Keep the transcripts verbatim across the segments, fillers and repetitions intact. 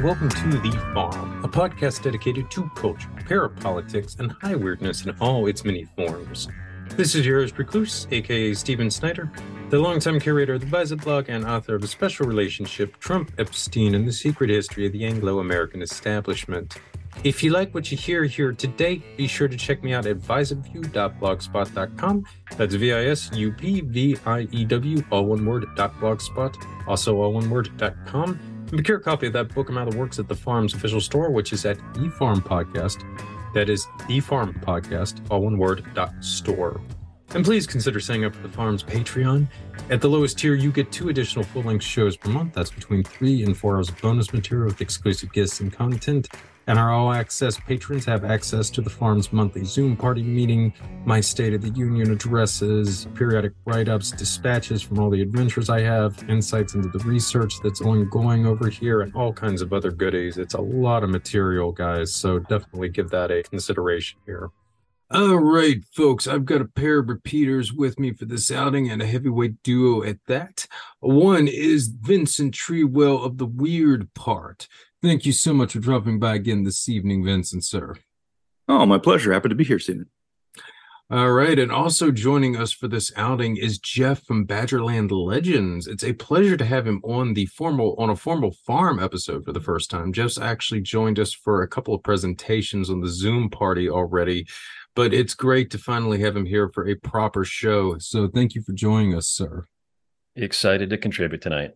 and welcome to The Farm, a podcast dedicated to culture, parapolitics, and high weirdness in all its many forms. This is your host, Recluse, aka Steven Snyder, the longtime curator of the Visa blog and author of A Special Relationship, Trump, Epstein, and the Secret History of the Anglo-American Establishment. If you like what you hear here today, be sure to check me out at visupview dot blogspot dot com. That's V I S U P V I E W, all one word, dot blogspot, also all one word, dot com. And procure a copy of that book among the works at the Farm's official store, which is at The Farm Podcast. That is The Farm Podcast, all one word, dot store. And please consider signing up for the Farm's Patreon. At the lowest tier, you get two additional full-length shows per month. That's between three and four hours of bonus material with exclusive guests and content. And our all-access patrons have access to the Farm's monthly Zoom party meeting, my State of the Union addresses, periodic write-ups, dispatches from all the adventures I have, insights into the research that's ongoing over here, and all kinds of other goodies. It's a lot of material, guys, so definitely give that a consideration here. All right, folks, I've got a pair of repeaters with me for this outing, and a heavyweight duo at that. One is Vincent Treewell of The Weird Part. Thank you so much for dropping by again this evening, Vincent, sir. Oh, my pleasure. Happy to be here, Stephen. All right, and also joining us for this outing is Jeff from Badgerland Legends. It's a pleasure to have him on the formal on a formal farm episode for the first time. Jeff's actually joined us for a couple of presentations on the Zoom party already, but it's great to finally have him here for a proper show. So thank you for joining us, sir. Excited to contribute tonight.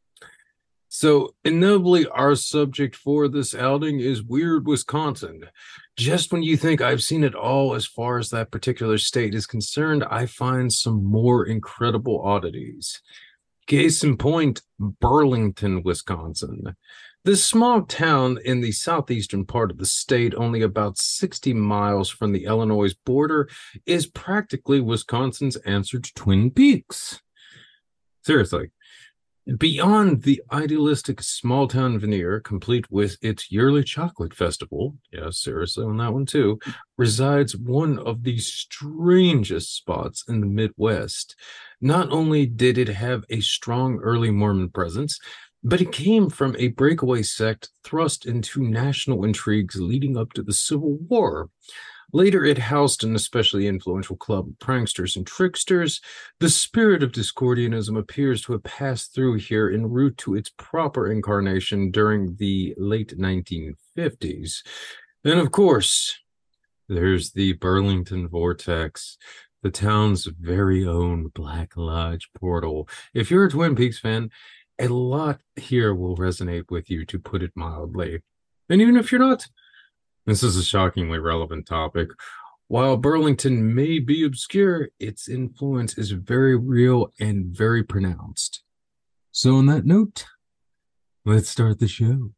So, inevitably, our subject for this outing is Weird Wisconsin. Just when you think I've seen it all as far as that particular state is concerned, I find some more incredible oddities. Case in point, Burlington, Wisconsin. This small town in the southeastern part of the state, only about sixty miles from the Illinois border, is practically Wisconsin's answer to Twin Peaks. Seriously. Beyond the idealistic small-town veneer, complete with its yearly chocolate festival, yes, seriously on that one too, resides one of the strangest spots in the Midwest. Not only did it have a strong early Mormon presence, but it came from a breakaway sect thrust into national intrigues leading up to the Civil War. Later, it housed an especially influential club of pranksters and tricksters. The spirit of Discordianism appears to have passed through here en route to its proper incarnation during the late nineteen fifties. And of course, there's the Burlington Vortex, the town's very own Black Lodge portal. If you're a Twin Peaks fan, a lot here will resonate with you, to put it mildly. And even if you're not, this is a shockingly relevant topic. While Burlington may be obscure, its influence is very real and very pronounced. So on that note, let's start the show.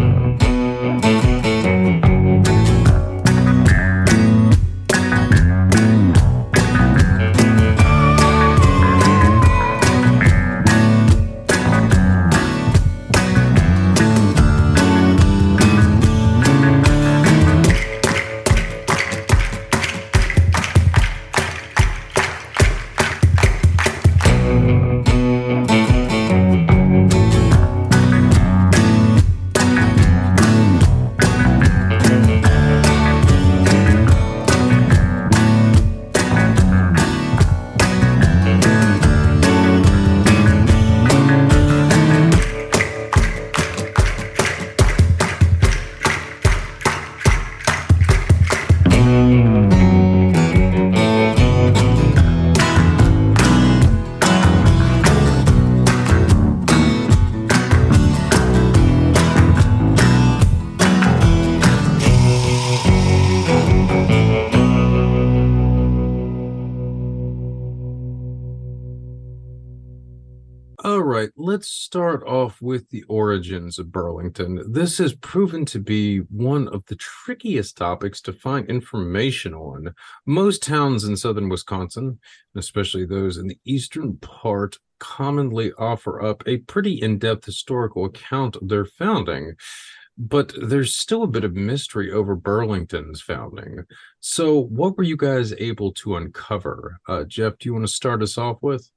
All right, let's start off with the origins of Burlington. This has proven to be one of the trickiest topics to find information on. Most towns in southern Wisconsin, especially those in the eastern part, commonly offer up a pretty in-depth historical account of their founding. But there's still a bit of mystery over Burlington's founding. So what were you guys able to uncover? Uh, Jeff, do you want to start us off with?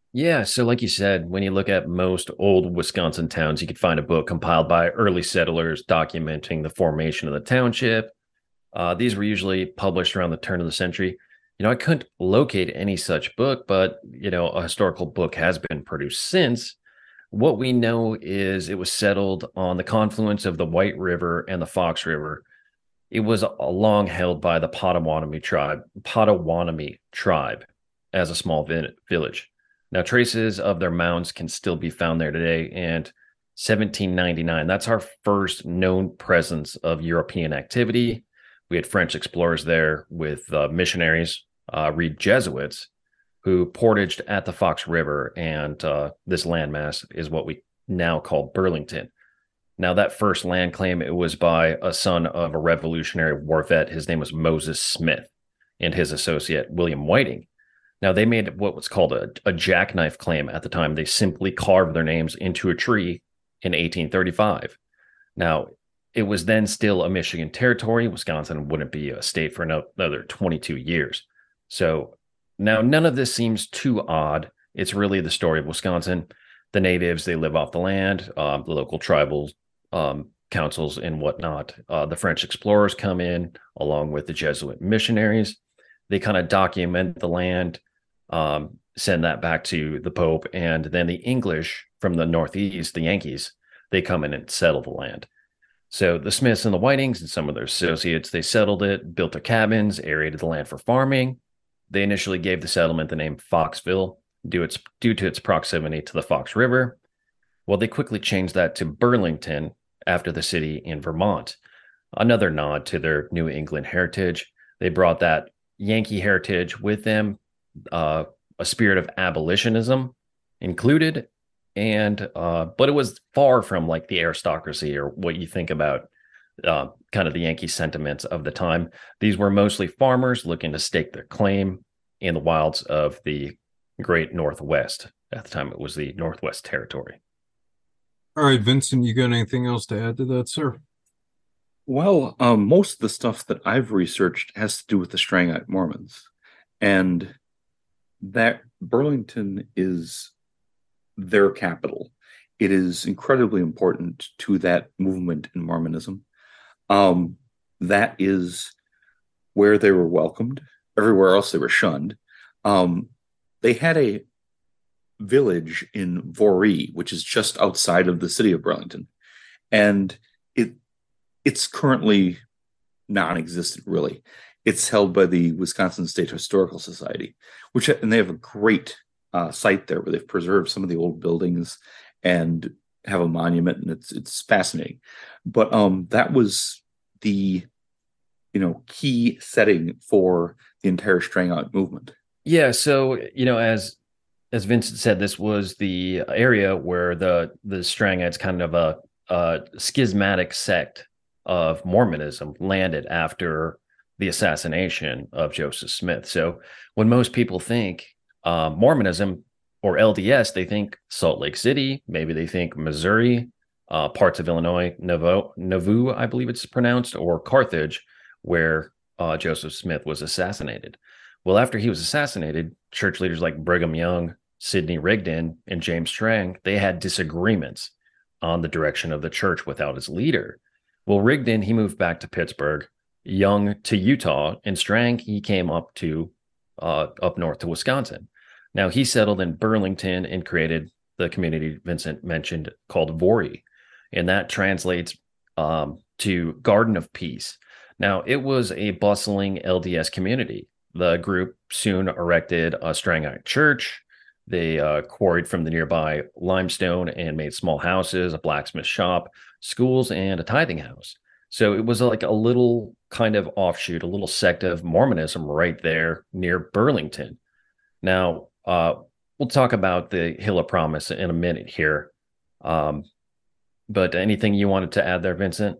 Yeah, so like you said, when you look at most old Wisconsin towns, you could find a book compiled by early settlers documenting the formation of the township. Uh, these were usually published around the turn of the century. You know, I couldn't locate any such book, but, you know, a historical book has been produced since. What we know is it was settled on the confluence of the White River and the Fox River. It was uh, long held by the Potawatomi tribe, Potawatomi tribe as a small vi- village. Now, traces of their mounds can still be found there today. And seventeen ninety-nine, that's our first known presence of European activity. We had French explorers there with uh, missionaries, uh, read Jesuits, who portaged at the Fox River. And uh, this landmass is what we now call Burlington. Now, that first land claim, it was by a son of a Revolutionary War vet. His name was Moses Smith and his associate, William Whiting. Now, they made what was called a, a jackknife claim at the time. They simply carved their names into a tree in eighteen thirty-five. Now, it was then still a Michigan territory. Wisconsin wouldn't be a state for another twenty-two years. So now none of this seems too odd. It's really the story of Wisconsin. The natives, they live off the land, um, the local tribal um, councils and whatnot. Uh, the French explorers come in along with the Jesuit missionaries. They kind of document the land, um, send that back to the Pope, and then the English from the Northeast, the Yankees, they come in and settle the land. So the Smiths and the Whitings and some of their associates, they settled it, built their cabins, aerated the land for farming. They initially gave the settlement the name Foxville due, its, due to its proximity to the Fox River. Well, they quickly changed that to Burlington after the city in Vermont. Another nod to their New England heritage. They brought that Yankee heritage with them, uh, a spirit of abolitionism included, and uh, but it was far from like the aristocracy or what you think about uh, kind of the Yankee sentiments of the time. These were mostly farmers looking to stake their claim in the wilds of the great Northwest. At the time, it was the Northwest Territory. All right, Vincent, you got anything else to add to that, sir? Well, um, most of the stuff that I've researched has to do with the Strangite Mormons, and that Burlington is their capital. It is incredibly important to that movement in Mormonism. Um, that is where they were welcomed. Everywhere else, they were shunned. Um, they had a village in Voree, which is just outside of the city of Burlington, and it it's currently non-existent, really. It's held by the Wisconsin State Historical Society, which and they have a great uh, site there where they've preserved some of the old buildings and have a monument, and it's it's fascinating. But um, that was the you know key setting for the entire Strangite movement. Yeah, so you know, as as Vincent said, this was the area where the the Strangites, kind of a, a schismatic sect of Mormonism, landed after the assassination of Joseph Smith. So when most people think uh, Mormonism or L D S, they think Salt Lake City, maybe they think Missouri, uh, parts of Illinois, Nauvoo, Nauvoo, I believe it's pronounced, or Carthage, where uh, Joseph Smith was assassinated. Well, after he was assassinated, church leaders like Brigham Young, Sidney Rigdon, and James Strang, they had disagreements on the direction of the church without its leader. Well, Rigdon, he moved back to Pittsburgh, Young to Utah, and Strang, he came up to uh, up north to Wisconsin. Now, he settled in Burlington and created the community Vincent mentioned called Voree, and that translates um, to Garden of Peace. Now, it was a bustling L D S community. The group soon erected a Strangite church. They uh, quarried from the nearby limestone and made small houses, a blacksmith shop, schools, and a tithing house. So it was like a little kind of offshoot, a little sect of Mormonism right there near Burlington. Now, uh, we'll talk about the Hill of Promise in a minute here. Um, but anything you wanted to add there, Vincent?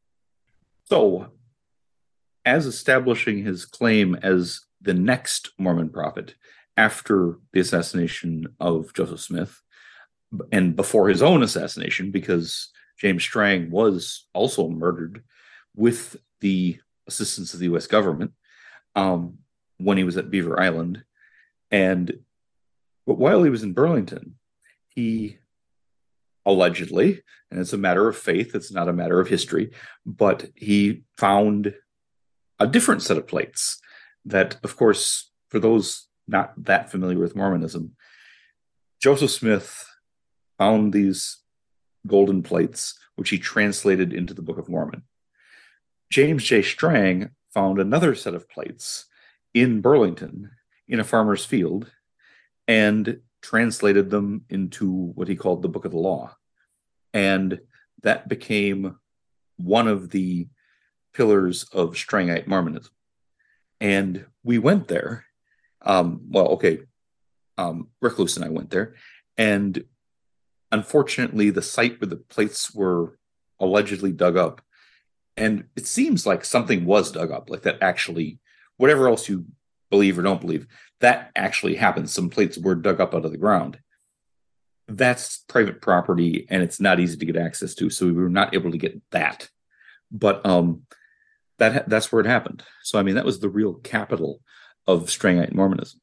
So, as establishing his claim as the next Mormon prophet after the assassination of Joseph Smith and before his own assassination, because James Strang was also murdered with the assistance of the U S government um, when he was at Beaver Island. And But while he was in Burlington, he allegedly, and it's a matter of faith, it's not a matter of history, but he found a different set of plates that, of course, for those not that familiar with Mormonism, Joseph Smith found these golden plates, which he translated into the Book of Mormon. James J. Strang found another set of plates in Burlington in a farmer's field and translated them into what he called the Book of the Law. And that became one of the pillars of Strangite Mormonism. And we went there. Um, well, okay, um, Recluse and I went there. And unfortunately, the site where the plates were allegedly dug up, and it seems like something was dug up, like that actually, whatever else you believe or don't believe, that actually happened. Some plates were dug up out of the ground. That's private property, and it's not easy to get access to, so we were not able to get that. But um, that that's where it happened. So, I mean, that was the real capital of Strangite Mormonism.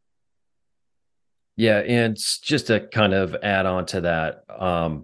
Yeah, and just to kind of add on to that, um,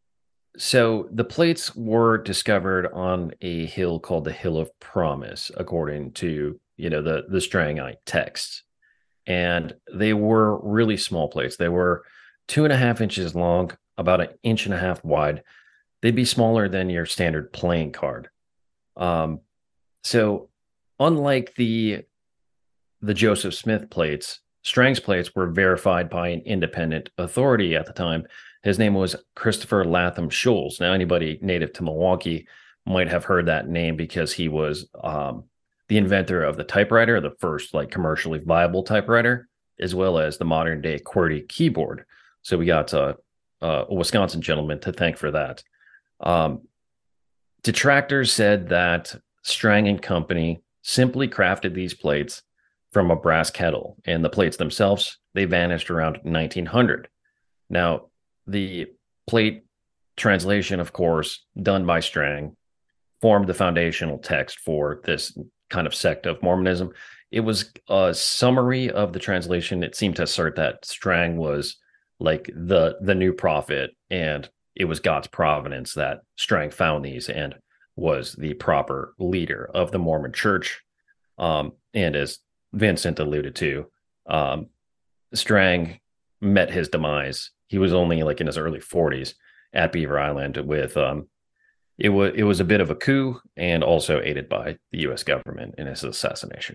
so the plates were discovered on a hill called the Hill of Promise, according to, you know, the the Strangite texts, and they were really small plates. They were two and a half inches long, about an inch and a half wide. They'd be smaller than your standard playing card. Um, so, unlike the the Joseph Smith plates, Strang's plates were verified by an independent authority at the time. His name was Christopher Latham Scholes. Now, anybody native to Milwaukee might have heard that name because he was um, the inventor of the typewriter, the first like commercially viable typewriter, as well as the modern day QWERTY keyboard. So we got uh, uh, a Wisconsin gentleman to thank for that. Um, detractors said that Strang and Company simply crafted these plates from a brass kettle, and the plates themselves, they vanished around nineteen hundred. Now, the plate translation, of course, done by Strang, formed the foundational text for this kind of sect of Mormonism. It was a summary of the translation. It seemed to assert that Strang was like the the new prophet, and it was God's providence that Strang found these and was the proper leader of the Mormon church. Um, and as Vincent alluded to, um, Strang met his demise. He was only like in his early forties at Beaver Island with, um, it was, it was a bit of a coup, and also aided by the U S government in his assassination.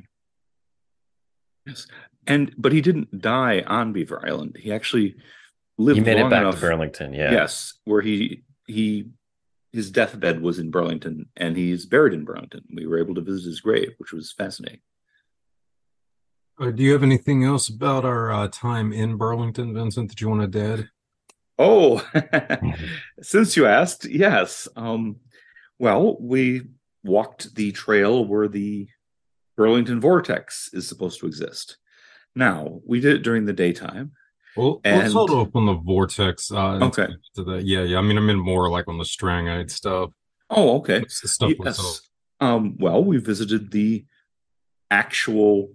Yes. And, but he didn't die on Beaver Island. He actually lived He made long it back enough, to Burlington. Yeah. Yes. Where he, he, his deathbed was in Burlington, and he's buried in Burlington. We were able to visit his grave, which was fascinating. Uh, do you have anything else about our uh, time in Burlington, Vincent, that you want to add? Oh, since you asked, yes. Um, well, we walked the trail where the Burlington Vortex is supposed to exist. Now, we did it during the daytime. Well, and... let's hold up on the Vortex. Uh, okay. To the, yeah, yeah. I mean, I mean more like on the Strangite stuff. Oh, okay. What's the stuff yes. Um, well, we visited the actual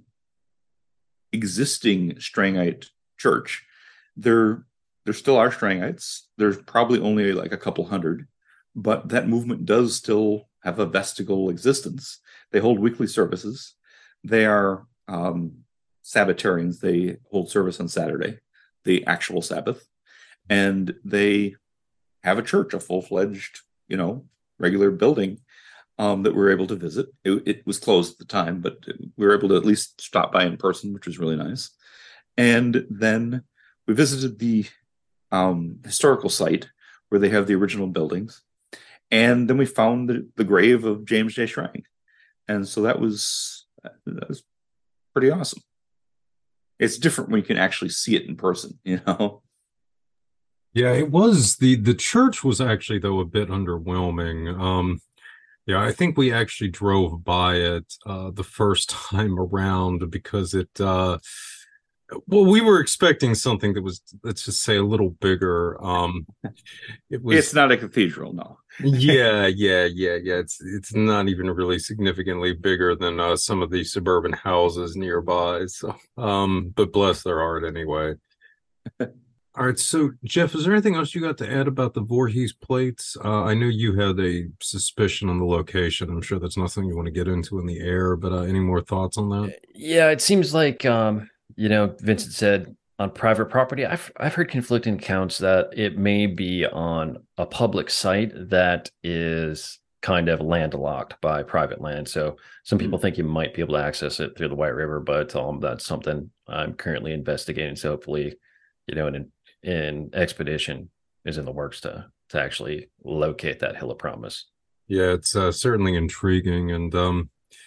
existing Strangite church. There, there still are Strangites. There's probably only like a couple hundred, but that movement does still have a vestigial existence. They hold weekly services. They are um, Sabbatarians. They hold service on Saturday, the actual Sabbath, and they have a church, a full-fledged, you know, regular building um, that we were able to visit. It, it was closed at the time, but we were able to at least stop by in person, which was really nice. And then we visited the um, historical site where they have the original buildings. And then we found the, the grave of James J. Strang. And so that was, that was pretty awesome. It's different when you can actually see it in person, you know? Yeah, it was. The the church was actually, though, a bit underwhelming. Um, yeah, I think we actually drove by it uh, the first time around because it, uh, well, we were expecting something that was, let's just say, a little bigger. Um, it was. It's not a cathedral, no. yeah, yeah, yeah, yeah. It's it's not even really significantly bigger than uh, some of the suburban houses nearby. So, um, but bless their heart anyway. All right, so Jeff, is there anything else you got to add about the Voorhees plates? Uh, I know you had a suspicion on the location. I'm sure that's nothing you want to get into in the air, but uh, any more thoughts on that? Yeah, it seems like um, you know, Vincent said on private property. I've I've heard conflicting accounts that it may be on a public site that is kind of landlocked by private land. So some people Mm. think you might be able to access it through the White River, but um, that's something I'm currently investigating. So hopefully, you know, an an expedition is in the works to to actually locate that Hill of Promise. Yeah, it's uh, certainly intriguing, and um,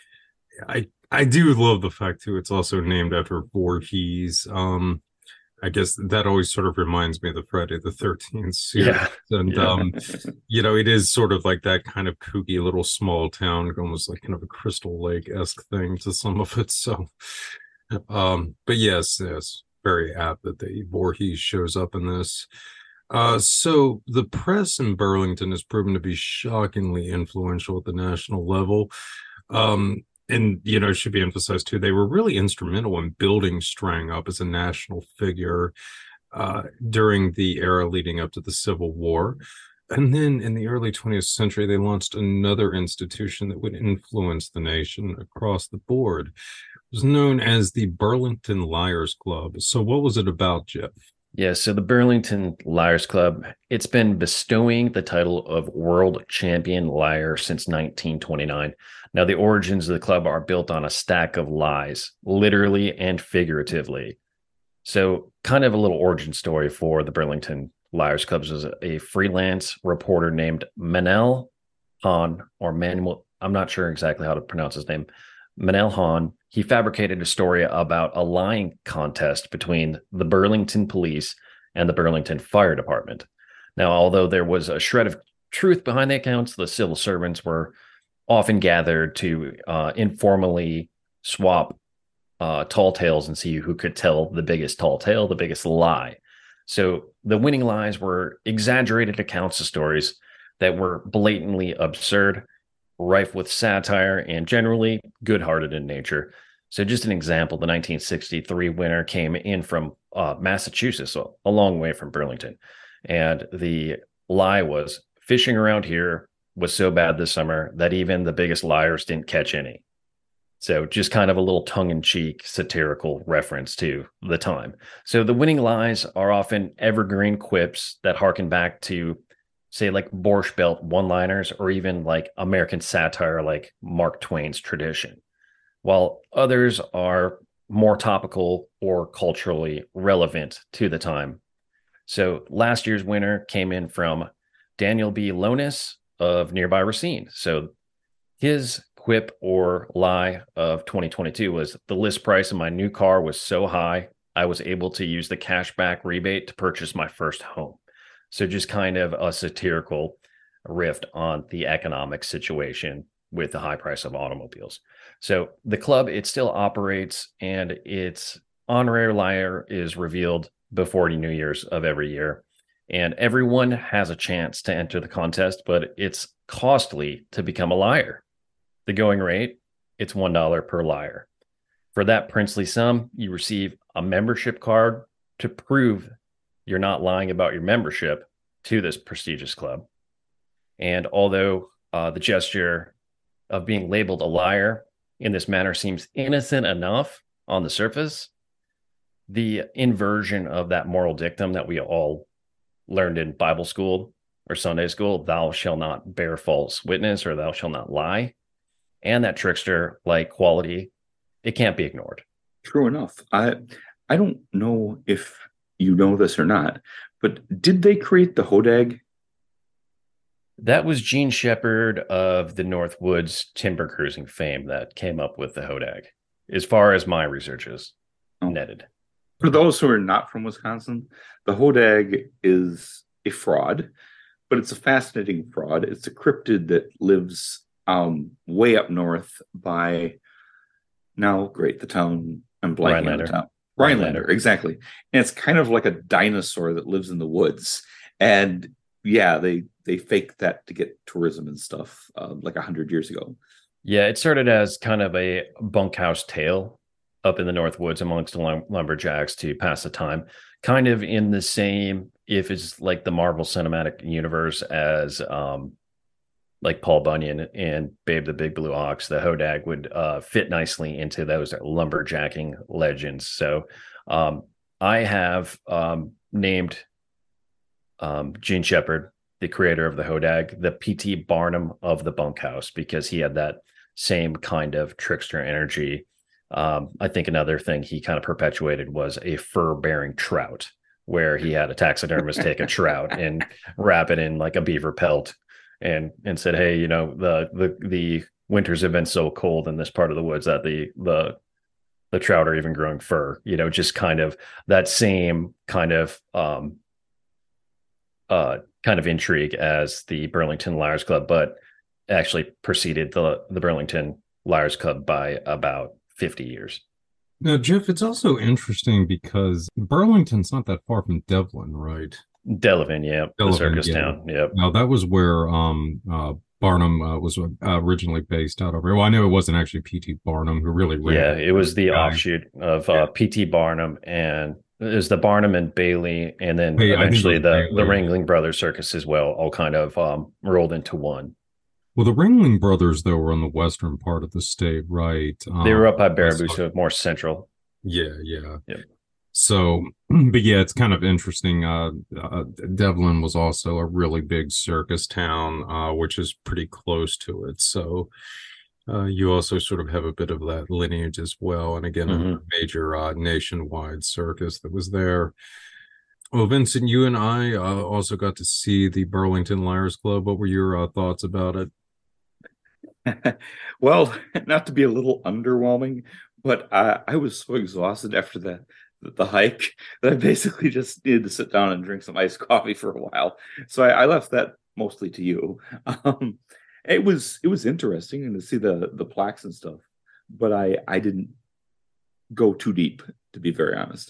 I I do love the fact too. It's also named after Voorhees. Um, I guess that always sort of reminds me of the Friday the thirteenth series. Yeah, And yeah. um, you know, it is sort of like that kind of kooky little small town, almost like kind of a Crystal Lake-esque thing to some of it. So um, but yes, yes, very apt that the Voorhees shows up in this. Uh, so the press in Burlington has proven to be shockingly influential at the national level. Um, and you know, it should be emphasized too, they were really instrumental in building Strang up as a national figure uh, during the era leading up to the Civil War. And then in the early twentieth century, they launched another institution that would influence the nation across the board. It was known as the Burlington Liars Club. So, what was it about, Jeff? Yeah, so the Burlington Liars Club, it's been bestowing the title of World Champion Liar since nineteen twenty-nine. Now, the origins of the club are built on a stack of lies, literally and figuratively. So, kind of a little origin story for the Burlington Liars Clubs was a freelance reporter named Manel Hahn, or Manuel, I'm not sure exactly how to pronounce his name, Manel Hahn. He fabricated a story about a lying contest between the Burlington Police and the Burlington Fire Department. Now, although there was a shred of truth behind the accounts, the civil servants were often gathered to uh, informally swap uh, tall tales and see who could tell the biggest tall tale, the biggest lie. So the winning lies were exaggerated accounts of stories that were blatantly absurd, rife with satire, and generally good hearted in nature. So, just an example, the nineteen sixty-three winner came in from uh, Massachusetts, so a long way from Burlington. And the lie was fishing around here was so bad this summer that even the biggest liars didn't catch any. So, just kind of a little tongue in cheek satirical reference to the time. So, the winning lies are often evergreen quips that harken back to, say, like Borscht Belt one liners or even like American satire like Mark Twain's tradition, while others are more topical or culturally relevant to the time. So last year's winner came in from Daniel B. Lonis of nearby Racine. So his quip or lie of twenty twenty-two was the list price of my new car was so high, I was able to use the cashback rebate to purchase my first home. So just kind of a satirical rift on the economic situation with the high price of automobiles. So the club, it still operates, and its honorary liar is revealed before New Year's of every year. And everyone has a chance to enter the contest, but it's costly to become a liar. The going rate, it's one dollar per liar. For that princely sum, you receive a membership card to prove you're not lying about your membership to this prestigious club. And although uh, the gesture of being labeled a liar in this manner seems innocent enough on the surface, the inversion of that moral dictum that we all learned in Bible school or Sunday school, thou shalt not bear false witness or thou shalt not lie, and that trickster like quality, it can't be ignored. True enough. I I don't know if you know this or not, but did they create the Hodag? That was Gene Shepard of the North Woods timber cruising fame that came up with the Hodag, as far as my research is Oh. netted. For those who are not from Wisconsin, the Hodag is a fraud, but it's a fascinating fraud. It's a cryptid that lives um, way up north by now, great, the town, I'm blanking on the Rhinelander. town. Rhinelander. Rhinelander, exactly. And it's kind of like a dinosaur that lives in the woods. And yeah, they they faked that to get tourism and stuff uh, like a hundred years ago. Yeah, it started as kind of a bunkhouse tale up in the North Woods amongst the lum- lumberjacks to pass the time, kind of in the same, if it's like the Marvel Cinematic Universe as um, like Paul Bunyan and Babe the Big Blue Ox, the Hodag would uh, fit nicely into those lumberjacking legends. So um, I have um, named um, Gene Shepard, the creator of the Hodag, the P T Barnum of the bunkhouse, because he had that same kind of trickster energy. Um, I think another thing he kind of perpetuated was a fur-bearing trout, where he had a taxidermist take a trout and wrap it in like a beaver pelt, and and said, hey, you know, the the the winters have been so cold in this part of the woods that the the the trout are even growing fur. You know, just kind of that same kind of um uh kind of intrigue as the Burlington Liars Club, but actually preceded the the Burlington Liars Club by about fifty years. Now, Jeff, it's also interesting because Burlington's not that far from Devlin, right? Delavan, yeah, Delavan, the circus yeah. town. Yep. Now, that was where um uh Barnum uh, was uh, originally based out of. Well, I know it wasn't actually P T Barnum who really ran. Yeah, it was the guy. offshoot of uh, P T Barnum, and it was the Barnum and Bailey, and then Hey, I think it eventually was the Bailey. the Ringling Brothers Circus as well, all kind of um, rolled into one. Well, the Ringling Brothers, though, were on the western part of the state, right? They were up by Um, Baraboo, so- so more central. Yeah, yeah. Yep. So, but yeah, it's kind of interesting. Uh, uh, Devlin was also a really big circus town, uh, which is pretty close to it. So, uh, you also sort of have a bit of that lineage as well. And again, Mhm. a major uh, nationwide circus that was there. Well, Vincent, you and I uh, also got to see the Burlington Liars Club. What were your uh, thoughts about it? Well, not to be a little underwhelming, but I, I was so exhausted after the, the hike that I basically just needed to sit down and drink some iced coffee for a while. So I, I left that mostly to you. Um, it was it was interesting and to see the the plaques and stuff, but I I didn't go too deep, to be very honest.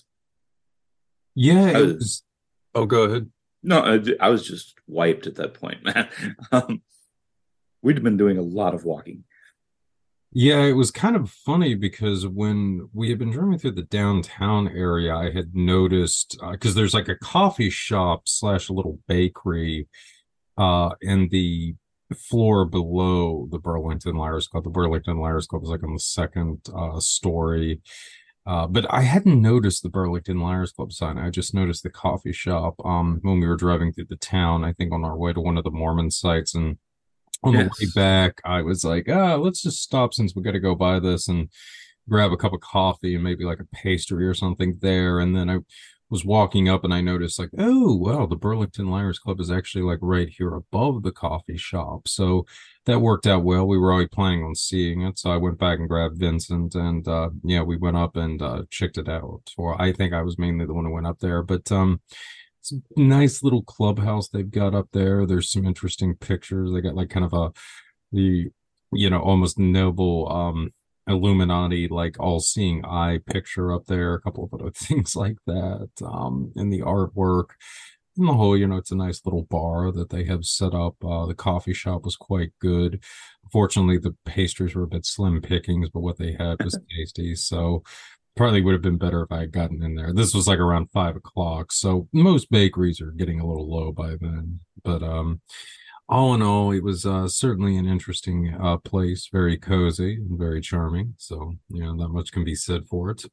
Yeah, I it was- was. Oh, go ahead. No, I, I was just wiped at that point, man. Um, we'd been doing a lot of walking. Yeah, it was kind of funny because when we had been driving through the downtown area, I had noticed because there's like a coffee shop slash a little bakery uh in the floor below the Burlington Liars Club. The Burlington Liars Club was like on the second uh story. Uh, but I hadn't noticed the Burlington Liars Club sign. I just noticed the coffee shop um when we were driving through the town, I think on our way to one of the Mormon sites. And on the way Yes. back, I was like, ah, let's just stop since we got to go buy this and grab a cup of coffee and maybe like a pastry or something there. And then I was walking up and I noticed like, oh, wow, the Burlington Liars Club is actually like right here above the coffee shop. So that worked out well. We were already planning on seeing it. So I went back and grabbed Vincent and uh yeah, we went up and uh checked it out. Or I think I was mainly the one who went up there. But um it's a nice little clubhouse they've got up there. There's some interesting pictures. They got like kind of a the you know almost noble um Illuminati like all-seeing eye picture up there. A couple of other things like that. Um, and the artwork. On the whole, you know, it's a nice little bar that they have set up. Uh, the coffee shop was quite good. Unfortunately, the pastries were a bit slim pickings, but what they had was tasty. So probably would have been better if I had gotten in there. This was like around five o'clock. So most bakeries are getting a little low by then. But um, all in all, it was uh, certainly an interesting uh, place, very cozy and very charming. So, you know, not much can be said for it.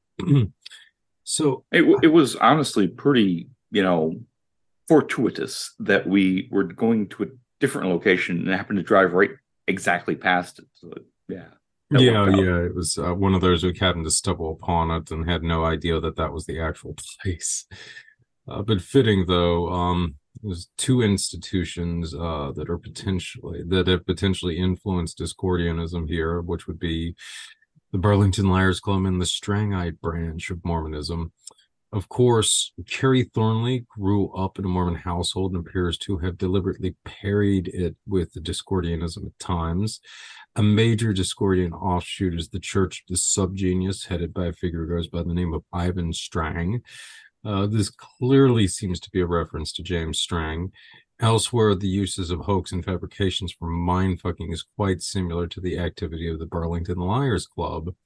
So, It w- it was honestly pretty, you know, fortuitous that we were going to a different location and happened to drive right exactly past it. So yeah, that yeah, worked out. yeah, it was uh, one of those who happened to stumble upon it and had no idea that that was the actual place. Uh, but fitting though, um, there's two institutions uh, that are potentially that have potentially influenced Discordianism here, which would be the Burlington Liars Club and the Strangite branch of Mormonism. Of course, Carrie Thornley grew up in a Mormon household and appears to have deliberately parried it with the Discordianism at times. A major Discordian offshoot is the Church of the Subgenius, headed by a figure who goes by the name of Ivan Strang. Uh, this clearly seems to be a reference to James Strang. Elsewhere, the uses of hoax and fabrications for mindfucking is quite similar to the activity of the Burlington Liars Club.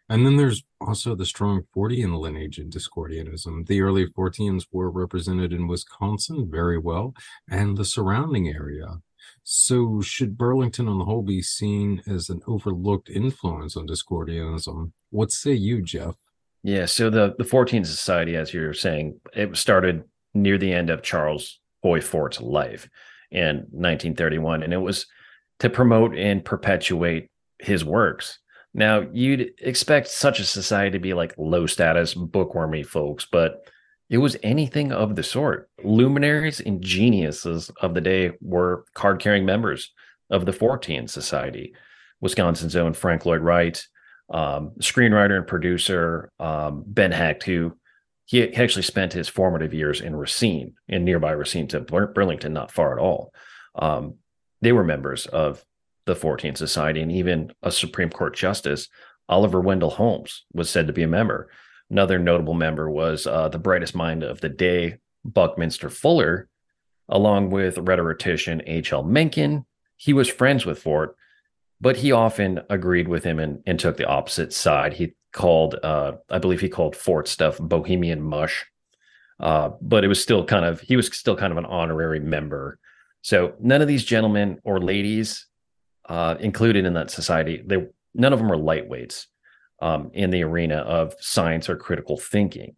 And then there's also the strong Fortean lineage in Discordianism. The early Forteans were represented in Wisconsin very well and the surrounding area. So, should Burlington on the whole be seen as an overlooked influence on Discordianism? What say you, Jeff? Yeah, so the the fourteenth Society, as you're saying, it started near the end of Charles Hoy Fort's life in nineteen thirty-one, and it was to promote and perpetuate his works. Now, you'd expect such a society to be like low status, bookwormy folks, but it was anything of the sort. Luminaries and geniuses of the day were card carrying members of the fourteenth Society. Wisconsin's own Frank Lloyd Wright, um, screenwriter and producer um, Ben Hecht, who he actually spent his formative years in Racine, in nearby Racine to Bur- Burlington, not far at all. Um, they were members of the fourteenth Society, and even a Supreme Court Justice, Oliver Wendell Holmes, was said to be a member. Another notable member was uh, the brightest mind of the day, Buckminster Fuller, along with rhetorician H L. Mencken. He was friends with Fort, but he often agreed with him and, and took the opposite side. He called, uh, I believe he called Fort stuff bohemian mush, uh, but it was still kind of, he was still kind of an honorary member. So none of these gentlemen or ladies uh, included in that society, they none of them were lightweights um, in the arena of science or critical thinking.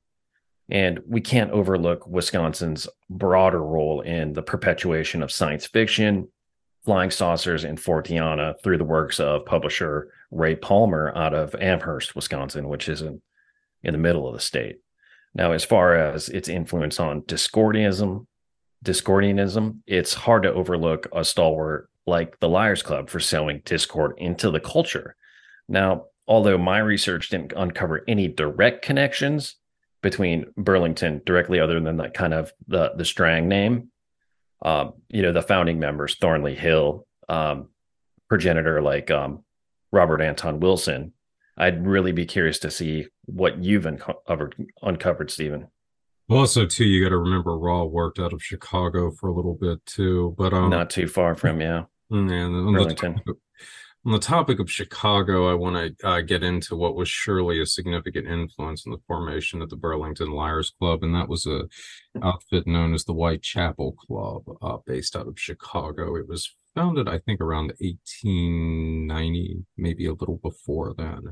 And we can't overlook Wisconsin's broader role in the perpetuation of science fiction, flying saucers, and Forteana through the works of publisher Ray Palmer out of Amherst, Wisconsin, which is in, in the middle of the state. Now, as far as its influence on Discordianism, Discordianism, it's hard to overlook a stalwart like the Liars Club for sowing discord into the culture. Now, although my research didn't uncover any direct connections between Burlington directly other than that kind of the, the Strang name, um, you know, the founding members, Thornley Hill, um, progenitor like um, Robert Anton Wilson, I'd really be curious to see what you've uncovered, uncovered, Stephen. Also, too, you got to remember Raw worked out of Chicago for a little bit too, but um, not too far from yeah, and on Burlington. The topic, on the topic of Chicago, I want to uh, get into what was surely a significant influence in the formation of the Burlington Liars Club, and that was a outfit known as the Whitechapel Club, uh, based out of Chicago. It was founded, I think, around eighteen ninety, maybe a little before then.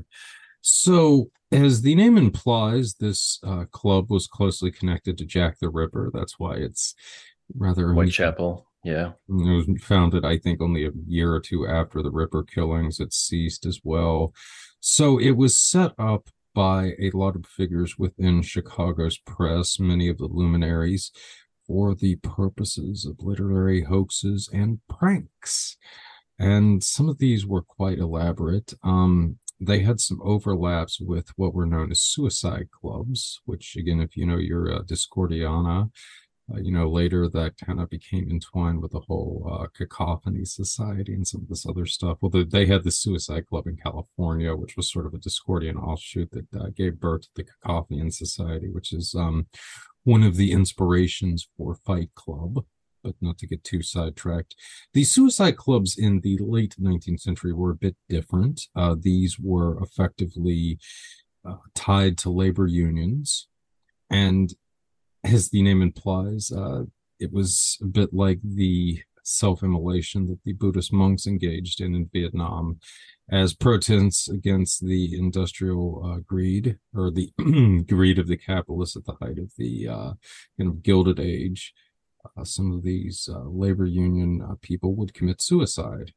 So, as the name implies, this uh, club was closely connected to Jack the Ripper. That's why it's rather Whitechapel. Yeah. It was founded, I think, only a year or two after the Ripper killings. It ceased as well. So it was set up by a lot of figures within Chicago's press, many of the luminaries, for the purposes of literary hoaxes and pranks. And some of these were quite elaborate. Um, they had some overlaps with what were known as suicide clubs, which, again, if you know your uh, Discordiana, Uh, you know, later that kind of became entwined with the whole uh, Cacophony Society and some of this other stuff. Well, the, they had the Suicide Club in California, which was sort of a Discordian offshoot that uh, gave birth to the Cacophony Society, which is um, one of the inspirations for Fight Club, but not to get too sidetracked. The suicide clubs in the late nineteenth century were a bit different. Uh, these were effectively uh, tied to labor unions, and as the name implies, uh, it was a bit like the self-immolation that the Buddhist monks engaged in in Vietnam as protest against the industrial uh, greed, or the greed of the capitalists at the height of the uh, kind of Gilded Age. Uh, some of these uh, labor union uh, people would commit suicide.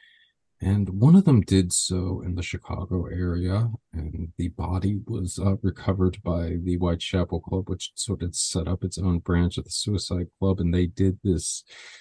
And one of them did so in the Chicago area, and the body was uh, recovered by the Whitechapel Club, which sort of set up its own branch of the Suicide Club. And they did this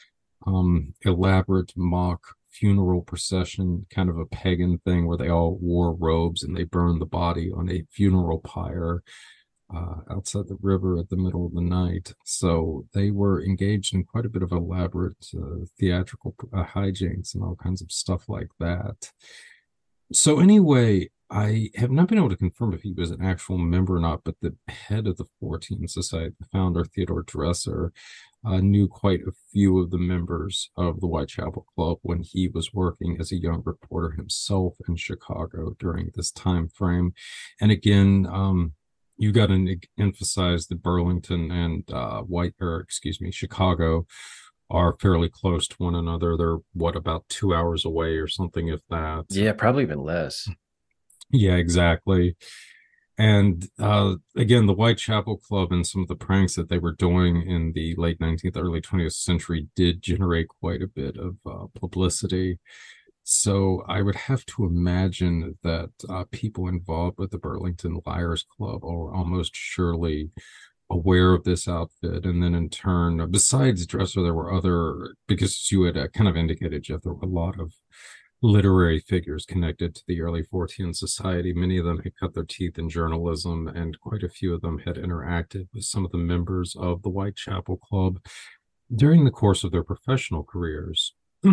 um, elaborate mock funeral procession, kind of a pagan thing where they all wore robes and they burned the body on a funeral pyre uh, outside the river at the middle of the night. So they were engaged in quite a bit of elaborate uh, theatrical uh, hijinks and all kinds of stuff like that. So anyway, I have not been able to confirm if he was an actual member or not, but the head of the fourteenth Society, the founder, Theodore Dresser, uh, knew quite a few of the members of the Whitechapel Club when he was working as a young reporter himself in Chicago during this time frame. And again, um, you got to emphasize that Burlington and uh, White, or excuse me, Chicago are fairly close to one another. They're what, about two hours away or something, if that. Yeah, probably even less. Yeah, exactly. And uh, again, the Whitechapel Club and some of the pranks that they were doing in the late nineteenth, early twentieth century did generate quite a bit of uh, publicity. So I would have to imagine that uh, people involved with the Burlington Liars Club are almost surely aware of this outfit. And then in turn, besides Dresser, there were other, because you had uh, kind of indicated, Jeff, there were a lot of literary figures connected to the early fourteenth Society. Many of them had cut their teeth in journalism, and quite a few of them had interacted with some of the members of the Whitechapel Club during the course of their professional careers.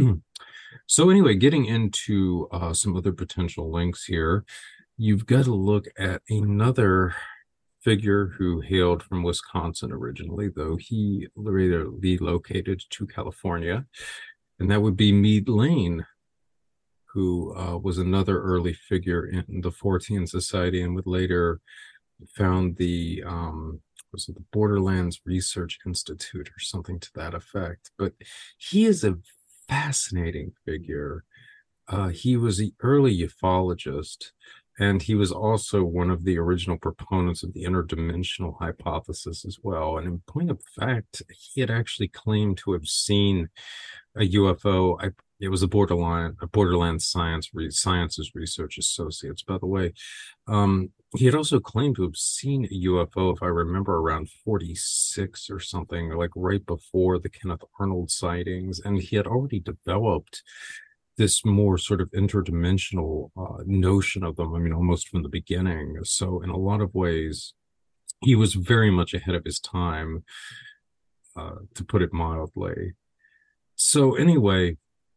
So anyway, getting into uh, some other potential links here, you've got to look at another figure who hailed from Wisconsin originally, though he later relocated to California, and that would be Meade Lane, who uh, was another early figure in the fourteenth Society and would later found the um, was it the Borderlands Research Institute or something to that effect. But he is a fascinating figure. Uh, he was the early ufologist, and he was also one of the original proponents of the interdimensional hypothesis as well. And in point of fact, he had actually claimed to have seen a U F O. I, it was a borderline, a Borderland Science Re, Sciences Research Associates, by the way. Um, he had also claimed to have seen a U F O, if I remember, around forty-six or something, like right before the Kenneth Arnold sightings. And he had already developed this more sort of interdimensional uh, notion of them, I mean, almost from the beginning. So in a lot of ways, he was very much ahead of his time, uh, to put it mildly. So anyway,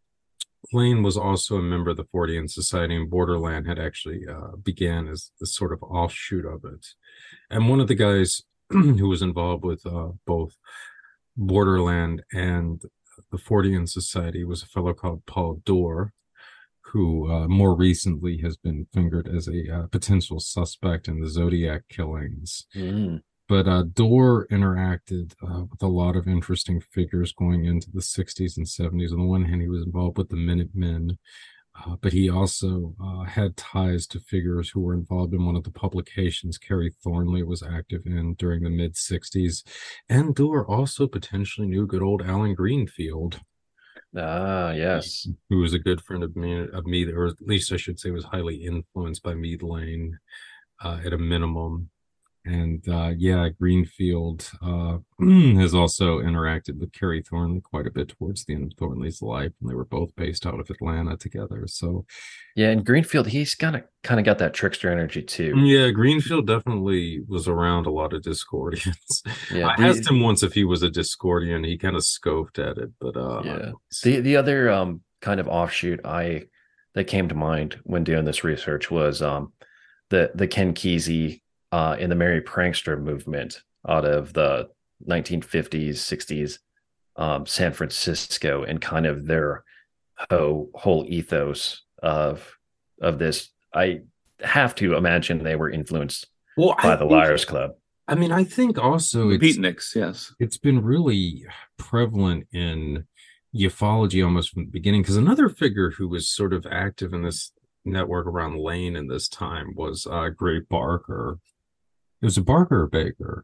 Lane was also a member of the fourteenth Society, and Borderland had actually uh, began as the sort of offshoot of it. And one of the guys who was involved with uh, both Borderland and the fourteenth Society was a fellow called Paul Dorr, who uh, more recently has been fingered as a uh, potential suspect in the Zodiac killings. Mm. But uh, Dorr interacted uh, with a lot of interesting figures going into the sixties and seventies. On the one hand, he was involved with the Minutemen, uh, but he also uh, had ties to figures who were involved in one of the publications Kerry Thornley was active in during the mid-sixties. And Dorr also potentially knew good old Alan Greenfield. Ah, yes. Who was a good friend of me, of me, or at least I should say was highly influenced by Meade Lane uh, at a minimum. And uh, yeah, Greenfield uh, has also interacted with Kerry Thornley quite a bit towards the end of Thornley's life, and they were both based out of Atlanta together. So, yeah, and Greenfield, he's kind of kind of got that trickster energy too. Yeah, Greenfield definitely was around a lot of Discordians. Yeah, I the, asked him once if he was a Discordian. He kind of scoffed at it, but uh, yeah, the the other um kind of offshoot I that came to mind when doing this research was um the the Ken Kesey. Uh, in the Merry Prankster movement out of the nineteen fifties, sixties, um, San Francisco, and kind of their whole, whole ethos of of this. I have to imagine they were influenced well, by I the think, Liars Club. I mean, I think also The it's, beatniks, yes. It's been really prevalent in ufology almost from the beginning, because another figure who was sort of active in this network around Lane in this time was uh, Gray Barker. It was a Barker or Baker?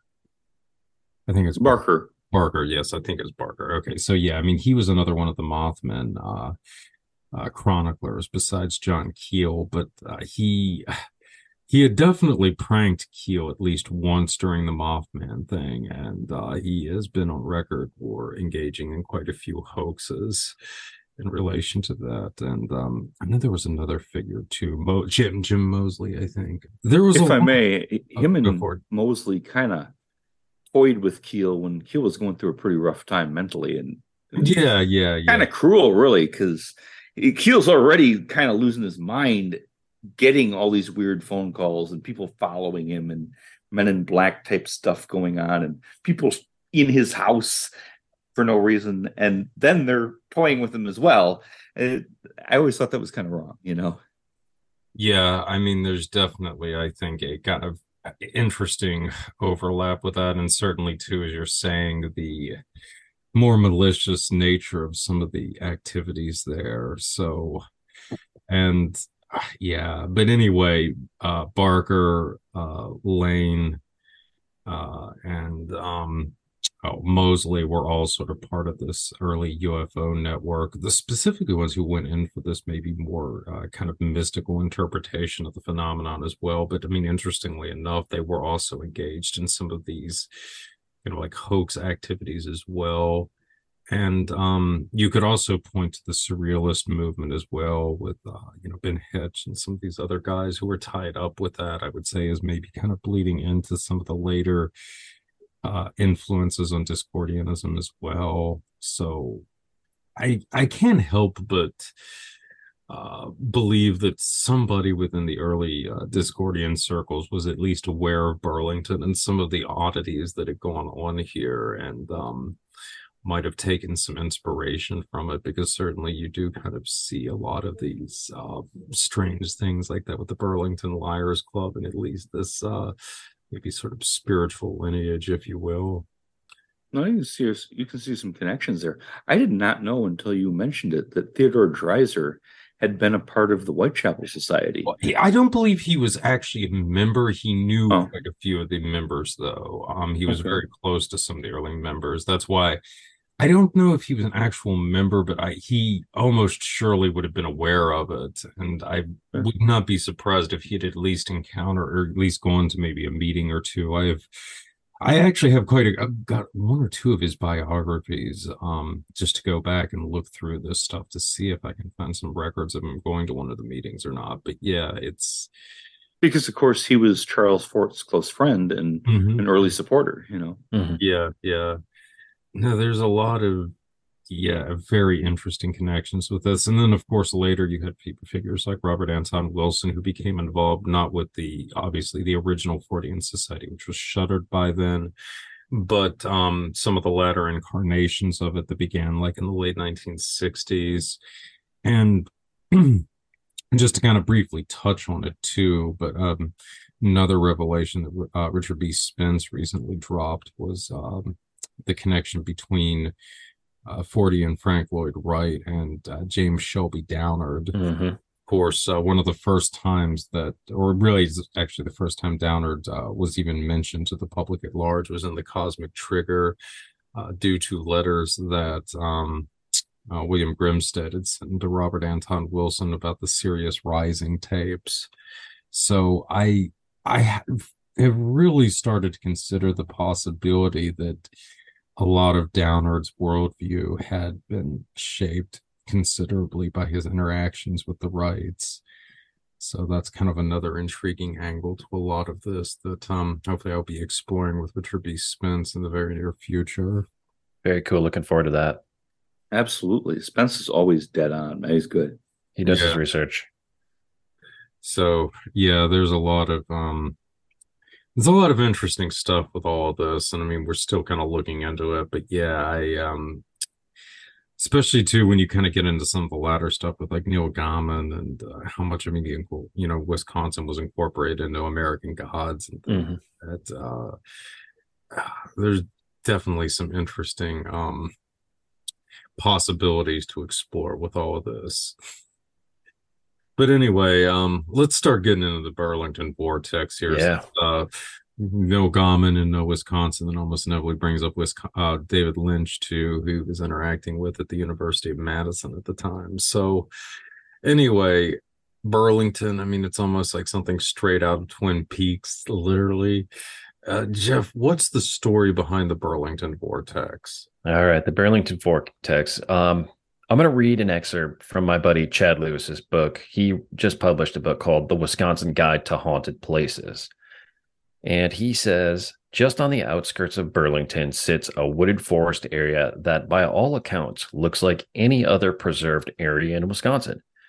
I think it's Barker. Barker, yes, I think it's Barker. Okay, so yeah, I mean, he was another one of the Mothman uh, uh, chroniclers besides John Keel, but uh, he he had definitely pranked Keel at least once during the Mothman thing, and uh, he has been on record for engaging in quite a few hoaxes in relation to that. And um, I know there was another figure too, Mo- Jim Jim Mosley, I think. There was, if a I lot- may, him Oh, go and for it. Mosley kind of toyed with Keel when Keel was going through a pretty rough time mentally, and Yeah, yeah, yeah. kind of cruel, really, because Keel's already kind of losing his mind getting all these weird phone calls and people following him and Men in Black type stuff going on and people in his house for no reason, and then they're toying with him as well. It, I always thought that was kind of wrong, you know. Yeah, I mean, there's definitely, I think, a kind of interesting overlap with that, and certainly too, as you're saying, the more malicious nature of some of the activities there. So, and uh, yeah, but anyway, uh, Barker, uh, Lane, uh, and um, oh, Mosley were all sort of part of this early U F O network. The specifically ones who went in for this maybe more uh, kind of mystical interpretation of the phenomenon as well. But I mean, interestingly enough, they were also engaged in some of these, you know, like hoax activities as well. And um, you could also point to the surrealist movement as well with, uh, you know, Ben Hitch and some of these other guys who were tied up with that, I would say, is maybe kind of bleeding into some of the later uh, influences on Discordianism as well. So I I can't help but uh, believe that somebody within the early uh, Discordian circles was at least aware of Burlington and some of the oddities that had gone on here, and um, might have taken some inspiration from it, because certainly you do kind of see a lot of these uh, strange things like that with the Burlington Liars Club, and at least this uh, maybe sort of spiritual lineage, if you will. No, you can see you can see some connections there. I did not know until you mentioned it that Theodore Dreiser had been a part of the Whitechapel Society. Well, he, I don't believe he was actually a member. He knew Oh. quite a few of the members, though. Um, he was Okay. very close to some of the early members. That's why I don't know if he was an actual member, but I he almost surely would have been aware of it. And I Sure. would not be surprised if he'd at least encountered or at least gone to maybe a meeting or two. I have I actually have quite a I've got one or two of his biographies, um, just to go back and look through this stuff to see if I can find some records of him going to one of the meetings or not. But yeah, it's Because of course he was Charles Fort's close friend and Mhm. an early supporter, you know. Mhm. Yeah, yeah. No, there's a lot of, yeah, very interesting connections with this. And then, of course, later you had people, figures like Robert Anton Wilson, who became involved not with the, obviously, the original Fortean Society, which was shuttered by then, but um, some of the latter incarnations of it that began like in the late nineteen sixties. And just to kind of briefly touch on it too, but um, another revelation that uh, Richard B. Spence recently dropped was um, the connection between uh, Forty and Frank Lloyd Wright and uh, James Shelby Downard. Mhm. Of course, uh, one of the first times that, or really actually the first time Downard uh, was even mentioned to the public at large was in the Cosmic Trigger, uh, due to letters that um, uh, William Grimstead had sent to Robert Anton Wilson about the Sirius Rising tapes. So I I have, have really started to consider the possibility that a lot of Downard's worldview had been shaped considerably by his interactions with the Wrights. So that's kind of another intriguing angle to a lot of this that um, hopefully I'll be exploring with Richard B. Spence in the very near future. Very cool. Looking forward to that. Absolutely. Spence is always dead on, man. He's good. He does his Yeah. research. So yeah, there's a lot of um there's a lot of interesting stuff with all of this, and I mean we're still kind of looking into it, but yeah, I um especially too when you kind of get into some of the latter stuff with like Neil Gaiman and uh, how much, I mean, you know, Wisconsin was incorporated into American Gods and things Mhm. like that. Uh, there's definitely some interesting um possibilities to explore with all of this. But anyway, um, let's start getting into the Burlington vortex here. Yeah. Since, uh, no Gaiman and no Wisconsin, and almost inevitably brings up Wisconsin, uh, David Lynch too, who he was interacting with at the University of Madison at the time. So anyway, Burlington, I mean, it's almost like something straight out of Twin Peaks, literally. Uh, Jeff, what's the story behind the Burlington vortex? All right. The Burlington Vortex. Um, I'm going to read an excerpt from my buddy Chad Lewis's book. He just published a book called The Wisconsin Guide to Haunted Places. And he says, just on the outskirts of Burlington sits a wooded forest area that, by all accounts, looks like any other preserved area in Wisconsin.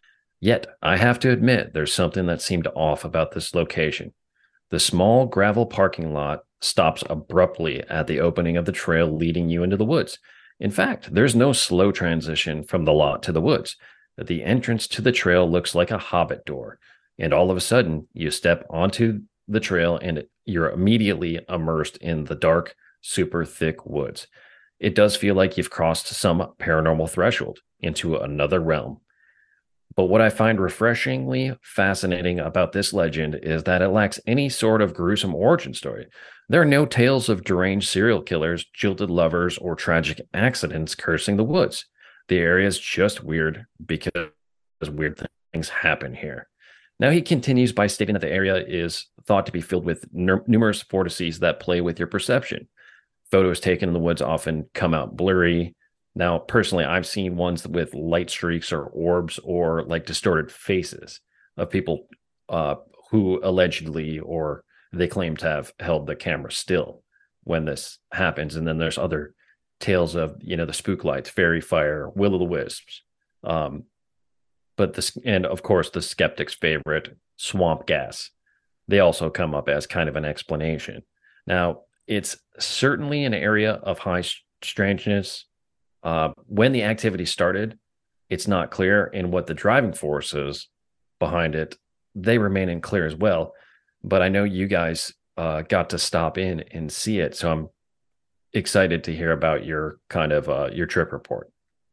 Yet, I have to admit, there's something that seemed off about this location. The small gravel parking lot stops abruptly at the opening of the trail leading you into the woods. In fact, there's no slow transition from the lot to the woods. The entrance to the trail looks like a hobbit door, and all of a sudden, you step onto the trail and you're immediately immersed in the dark, super thick woods. It does feel like you've crossed some paranormal threshold into another realm. But what I find refreshingly fascinating about this legend is that it lacks any sort of gruesome origin story. There are no tales of deranged serial killers, jilted lovers, or tragic accidents cursing the woods. The area is just weird because weird things happen here. Now he continues by stating that the area is thought to be filled with n- numerous vortices that play with your perception. Photos taken in the woods often come out blurry. Now, personally, I've seen ones with light streaks or orbs or like distorted faces of people uh, who allegedly or they claim to have held the camera still when this happens. And then there's other tales of, you know, the spook lights, fairy fire, will o' the wisps. Um, but this, and of course, the skeptic's favorite, swamp gas. They also come up as kind of an explanation. Now, it's certainly an area of high strangeness. Uh, when the activity started, it's not clear, and what the driving forces behind it, they remain unclear as well. But I know you guys uh, got to stop in and see it, so I'm excited to hear about your kind of uh, your trip report.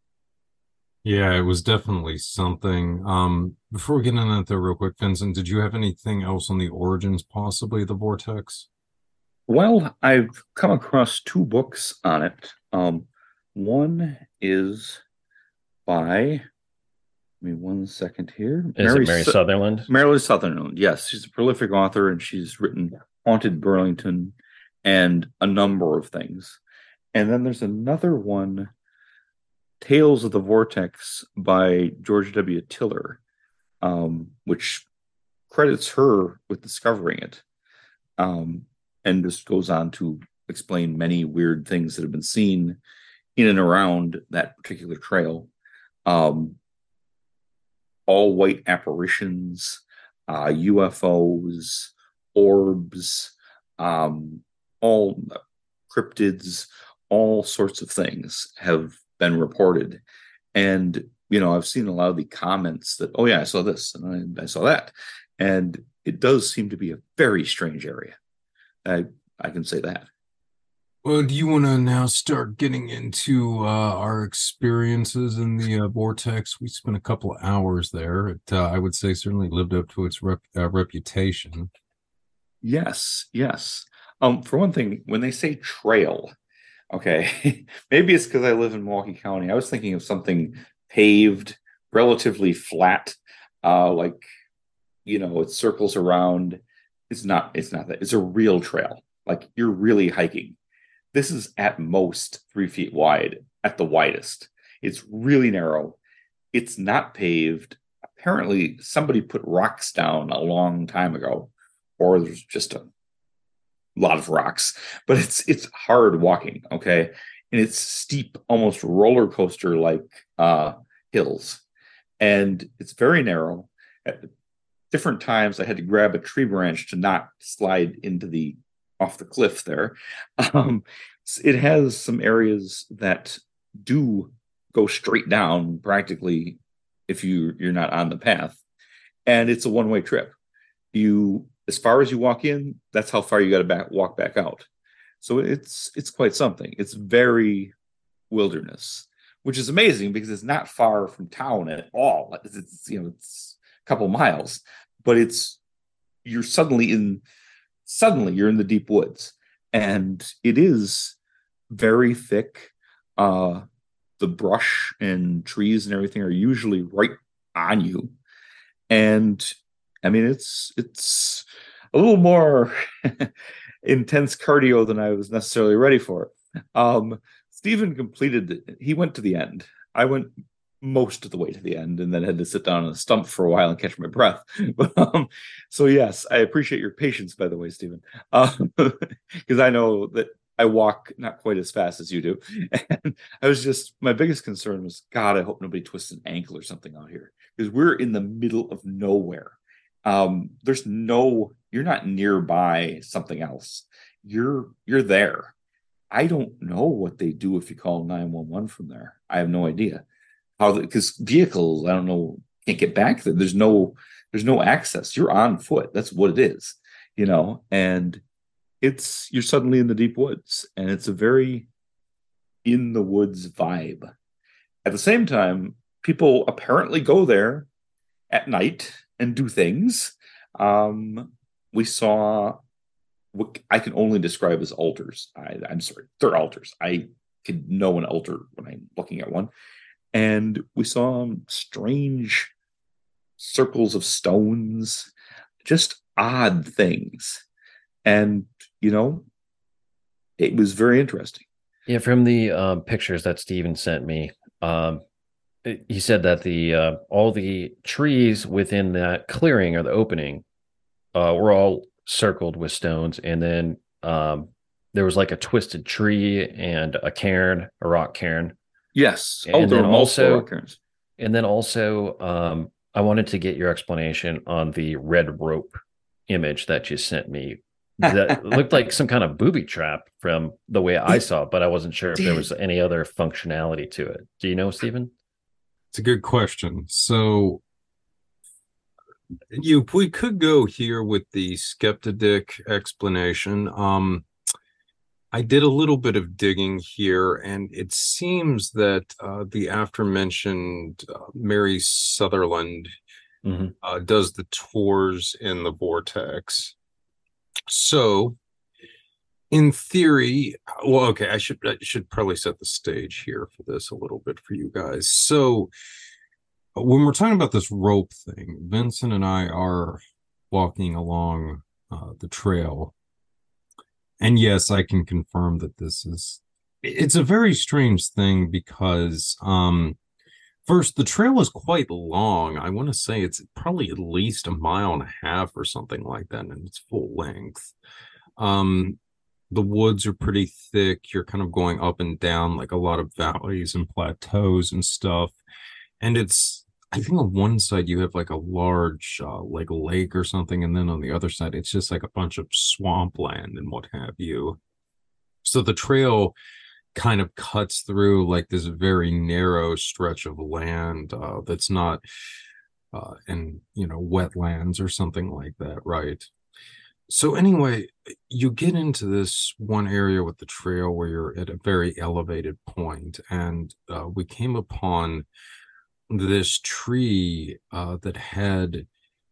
Yeah, it was definitely something. Um, before we get into that, though, real quick, Vincent, did you have anything else on the origins, possibly the vortex? Well, I've come across two books on it. Um, one is by, give me one second here. Is Mary it Mary Su- Sutherland? Mary Sutherland, yes. She's a prolific author, and she's written Haunted Burlington and a number of things. And then there's another one, Tales of the Vortex by George W. Tiller, um, which credits her with discovering it. Um, and just goes on to explain many weird things that have been seen in and around that particular trail. Um, all white apparitions, uh, U F Os, orbs, um, all cryptids, all sorts of things have been reported. And, you know, I've seen a lot of the comments that, oh yeah, I saw this and I, I saw that. And it does seem to be a very strange area. I, I can say that. Well, do you want to now start getting into uh, our experiences in the uh, vortex? We spent a couple of hours there. It, uh, I would say, certainly lived up to its rep- uh, reputation. Yes, yes. Um, for one thing, when they say trail, okay, maybe it's because I live in Milwaukee County. I was thinking of something paved, relatively flat, uh, like, you know, it circles around. It's not, it's not that. It's a real trail. Like, you're really hiking. This is at most three feet wide, at the widest. It's really narrow. It's not paved. Apparently, somebody put rocks down a long time ago, or there's just a lot of rocks. But it's it's hard walking, okay? And it's steep, almost roller coaster like uh, hills, and it's very narrow. At different times, I had to grab a tree branch to not slide into the off the cliff there. Um, it has some areas that do go straight down practically if you, you're not on the path. And it's a one-way trip. You, as far as you walk in, that's how far you got to back, walk back out. So it's it's quite something. It's very wilderness, which is amazing because it's not far from town at all. It's, it's you know, it's a couple miles, but it's you're suddenly in Suddenly, you're in the deep woods, and it is very thick. Uh, the brush and trees and everything are usually right on you, and I mean it's it's a little more intense cardio than I was necessarily ready for. Um, Stephen completed; he went to the end. I went most of the way to the end and then had to sit down on a stump for a while and catch my breath. But, um, so yes, I appreciate your patience, by the way, Stephen, because uh, I know that I walk not quite as fast as you do. And I was just, my biggest concern was, God, I hope nobody twists an ankle or something out here. Because we're in the middle of nowhere. Um, there's no, you're not nearby something else. You're you're there. I don't know what they do if you call nine one one from there. I have no idea. How, because vehicles, I don't know, can't get back there. There's no, there's no access. You're on foot. That's what it is, you know, and it's, you're suddenly in the deep woods, and it's a very in the woods vibe. At the same time, people apparently go there at night and do things. Um, we saw what I can only describe as altars. I, I'm sorry, they're altars. I could know an altar when I'm looking at one. And we saw strange circles of stones, just odd things. And, you know, it was very interesting. Yeah, from the um, pictures that Steven sent me, um, he said that the uh, all the trees within that clearing or the opening uh, were all circled with stones, and then um, there was like a twisted tree and a cairn, a rock cairn. Yes. And oh, there then were multiple also, rock cairns. And then also, um, I wanted to get your explanation on the red rope image that you sent me. That looked like some kind of booby trap from the way I saw it, but I wasn't sure if there was any other functionality to it. Do you know, Stephen? It's a good question. So you we could go here with the skeptic explanation. Um, I did a little bit of digging here, and it seems that uh, the aforementioned uh, Mary Sutherland mm-hmm. uh, does the tours in the vortex. So, in theory, well, okay, I should I should probably set the stage here for this a little bit for you guys. So, when we're talking about this rope thing, Vincent and I are walking along uh, the trail. And yes, I can confirm that this is, it's a very strange thing because, um, first, the trail is quite long. I want to say it's probably at least a mile and a half or something like that, and it's full length. Um, the woods are pretty thick. You're kind of going up and down like a lot of valleys and plateaus and stuff. And it's, I think on one side you have like a large uh, like lake or something, and then on the other side it's just like a bunch of swampland and what have you. So the trail kind of cuts through like this very narrow stretch of land uh, that's not uh, in, you know, wetlands or something like that, right? So anyway, you get into this one area with the trail where you're at a very elevated point, and uh, we came upon this tree uh, that had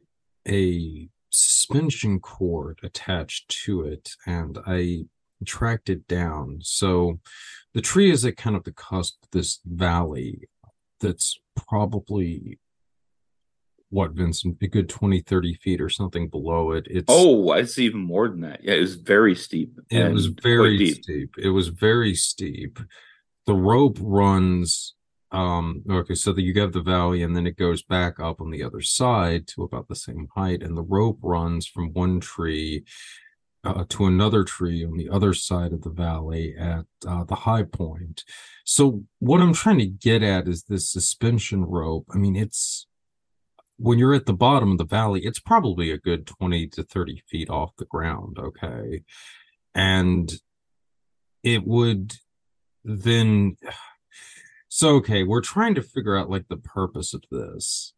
a suspension cord attached to it, and I tracked it down. So the tree is at kind of the cusp of this valley that's probably, what, Vincent, a good twenty, thirty feet or something below it. It's oh, it's even more than that. Yeah, it was very steep. It was very steep. It was very steep. The rope runs Um, okay, so that you have the valley, and then it goes back up on the other side to about the same height, and the rope runs from one tree uh, to another tree on the other side of the valley at uh, the high point. So what I'm trying to get at is this suspension rope. I mean, it's, when you're at the bottom of the valley, it's probably a good twenty to thirty feet off the ground, okay? And it would then... So, okay, we're trying to figure out like the purpose of this,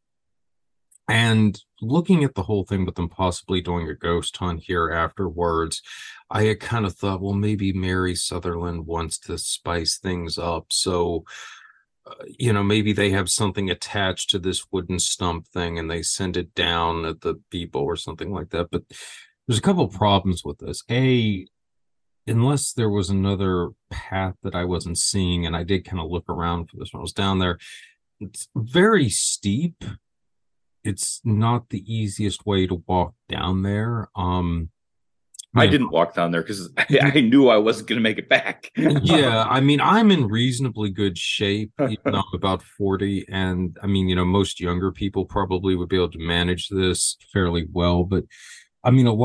and looking at the whole thing with them possibly doing a ghost hunt here afterwards, I had kind of thought, well, maybe Mary Sutherland wants to spice things up. So, uh, you know, maybe they have something attached to this wooden stump thing and they send it down at the people or something like that. But there's a couple of problems with this. A, unless there was another path that I wasn't seeing, and I did kind of look around for this when I was down there, it's very steep. It's not the easiest way to walk down there. Um, I know, didn't walk down there because I, I knew I wasn't going to make it back. Yeah, I mean, I'm in reasonably good shape, even though I'm about forty, and I mean, you know, most younger people probably would be able to manage this fairly well, but I mean, a lot of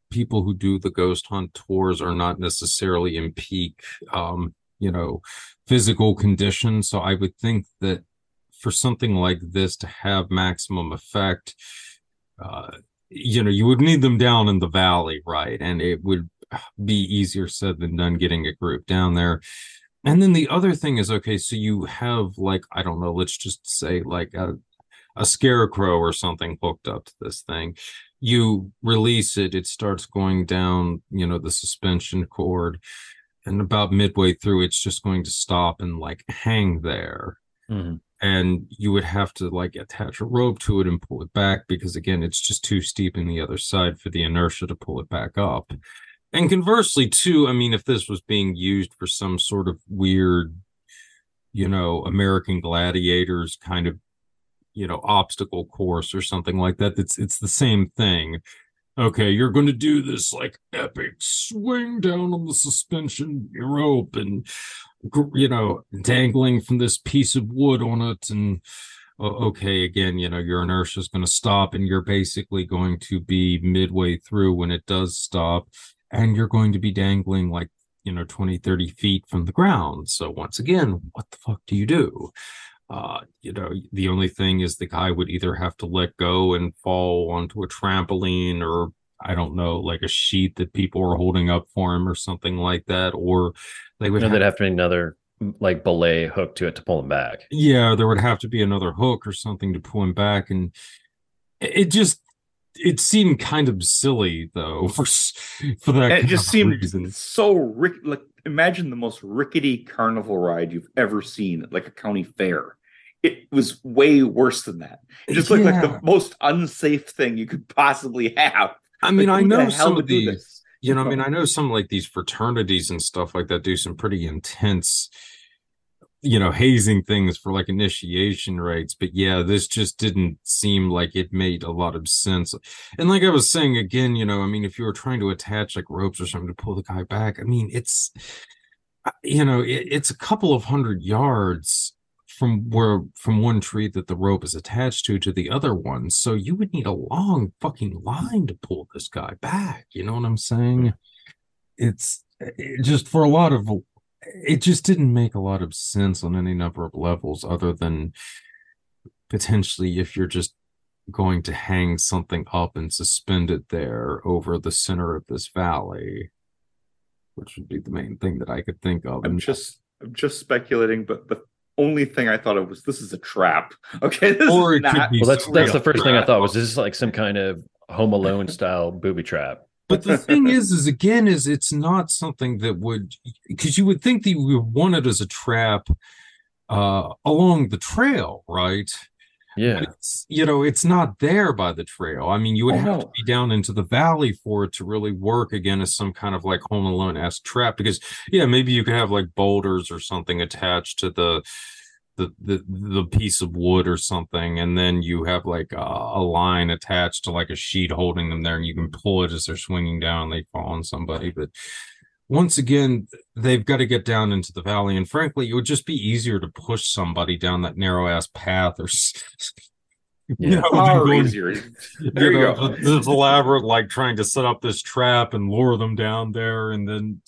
people who do the ghost hunt tours are not necessarily in peak, um, you know, physical condition. So I would think that for something like this to have maximum effect, uh, you know, you would need them down in the valley, right? And it would be easier said than done getting a group down there. And then the other thing is, okay, so you have like, I don't know, let's just say like a, a scarecrow or something hooked up to this thing. You release it, it starts going down, you know, the suspension cord. And about midway through, it's just going to stop and like hang there. Mm-hmm. And you would have to like attach a rope to it and pull it back because, again, it's just too steep in the other side for the inertia to pull it back up. And conversely, too, I mean, if this was being used for some sort of weird, you know, American Gladiators kind of, you know, obstacle course or something like that, it's it's the same thing. Okay, you're going to do this like epic swing down on the suspension rope and, you know, dangling from this piece of wood on it. And okay, again, you know, your inertia is going to stop and you're basically going to be midway through when it does stop. And you're going to be dangling like, you know, twenty, thirty feet from the ground. So once again, what the fuck do you do? Uh, you know, the only thing is the guy would either have to let go and fall onto a trampoline or, I don't know, like a sheet that people are holding up for him or something like that. Or they would You know, have, there'd have to be another like belay hook to it to pull him back. yeah, there would have to be another hook or something to pull him back. And it just, it seemed kind of silly though for for that. And it just seemed reason. so rick. Like, imagine the most rickety carnival ride you've ever seen at like a county fair. It was way worse than that. It just looked yeah. like the most unsafe thing you could possibly have. I mean, like, I know some of these, this? you know, I mean, I know some like these fraternities and stuff like that do some pretty intense, you know, hazing things for like initiation rates. But yeah, this just didn't seem like it made a lot of sense. And like I was saying again, you know, I mean, if you were trying to attach like ropes or something to pull the guy back, I mean, it's, you know, it, it's a couple of hundred yards from where from one tree that the rope is attached to to the other one. So you would need a long fucking line to pull this guy back. You know what I'm saying? It's it just for a lot of it just didn't make a lot of sense on any number of levels other than potentially if you're just going to hang something up and suspend it there over the center of this valley, which would be the main thing that I could think of. I'm And just I'm just speculating, but the only thing I thought of was this is a trap. Okay, this Or is it could not be Well, that's so that's the real first thing I trap. thought was this is like some kind of Home Alone style booby trap. But the thing is, is again, is it's not something that would, because you would think that you would want it as a trap uh, along the trail, right? Yeah. But it's, you know, it's not there by the trail. I mean, you would Oh, have no. to be down into the valley for it to really work again as some kind of like Home Alone-esque trap. Because, yeah, maybe you could have like boulders or something attached to the the the the piece of wood or something, and then you have like a, a line attached to like a sheet holding them there, and you can pull it as they're swinging down and they fall on somebody. But once again, they've got to get down into the valley, and frankly, it would just be easier to push somebody down that narrow ass path, or s- you Yeah. know, far than going- easier. you There you know, go. th- this elaborate like trying to set up this trap and lure them down there, and then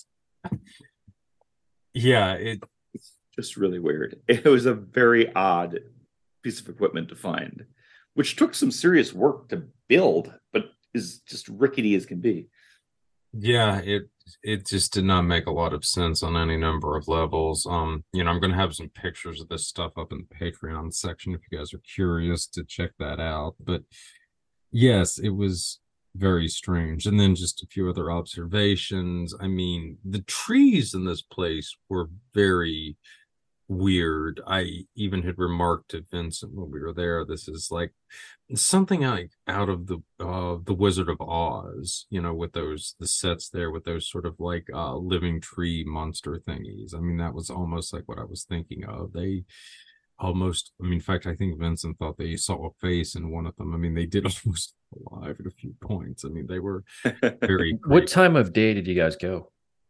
yeah, it It's just really weird. It was a very odd piece of equipment to find, which took some serious work to build, but is just rickety as can be. yeah, it it just did not make a lot of sense on any number of levels. Um, you know, I'm gonna have some pictures of this stuff up in the Patreon section if you guys are curious to check that out. But yes, it was very strange. And then just a few other observations. I mean, the trees in this place were very weird. I even had remarked to Vincent when we were there, this is like something like out of the uh the Wizard of Oz, you know, with those the sets there with those sort of like uh living tree monster thingies. I mean, that was almost like what I was thinking of. They almost, I mean, in fact, I think Vincent thought they saw a face in one of them. I mean, they did almost alive at a few points. I mean, they were very What creepy. time of day did you guys go?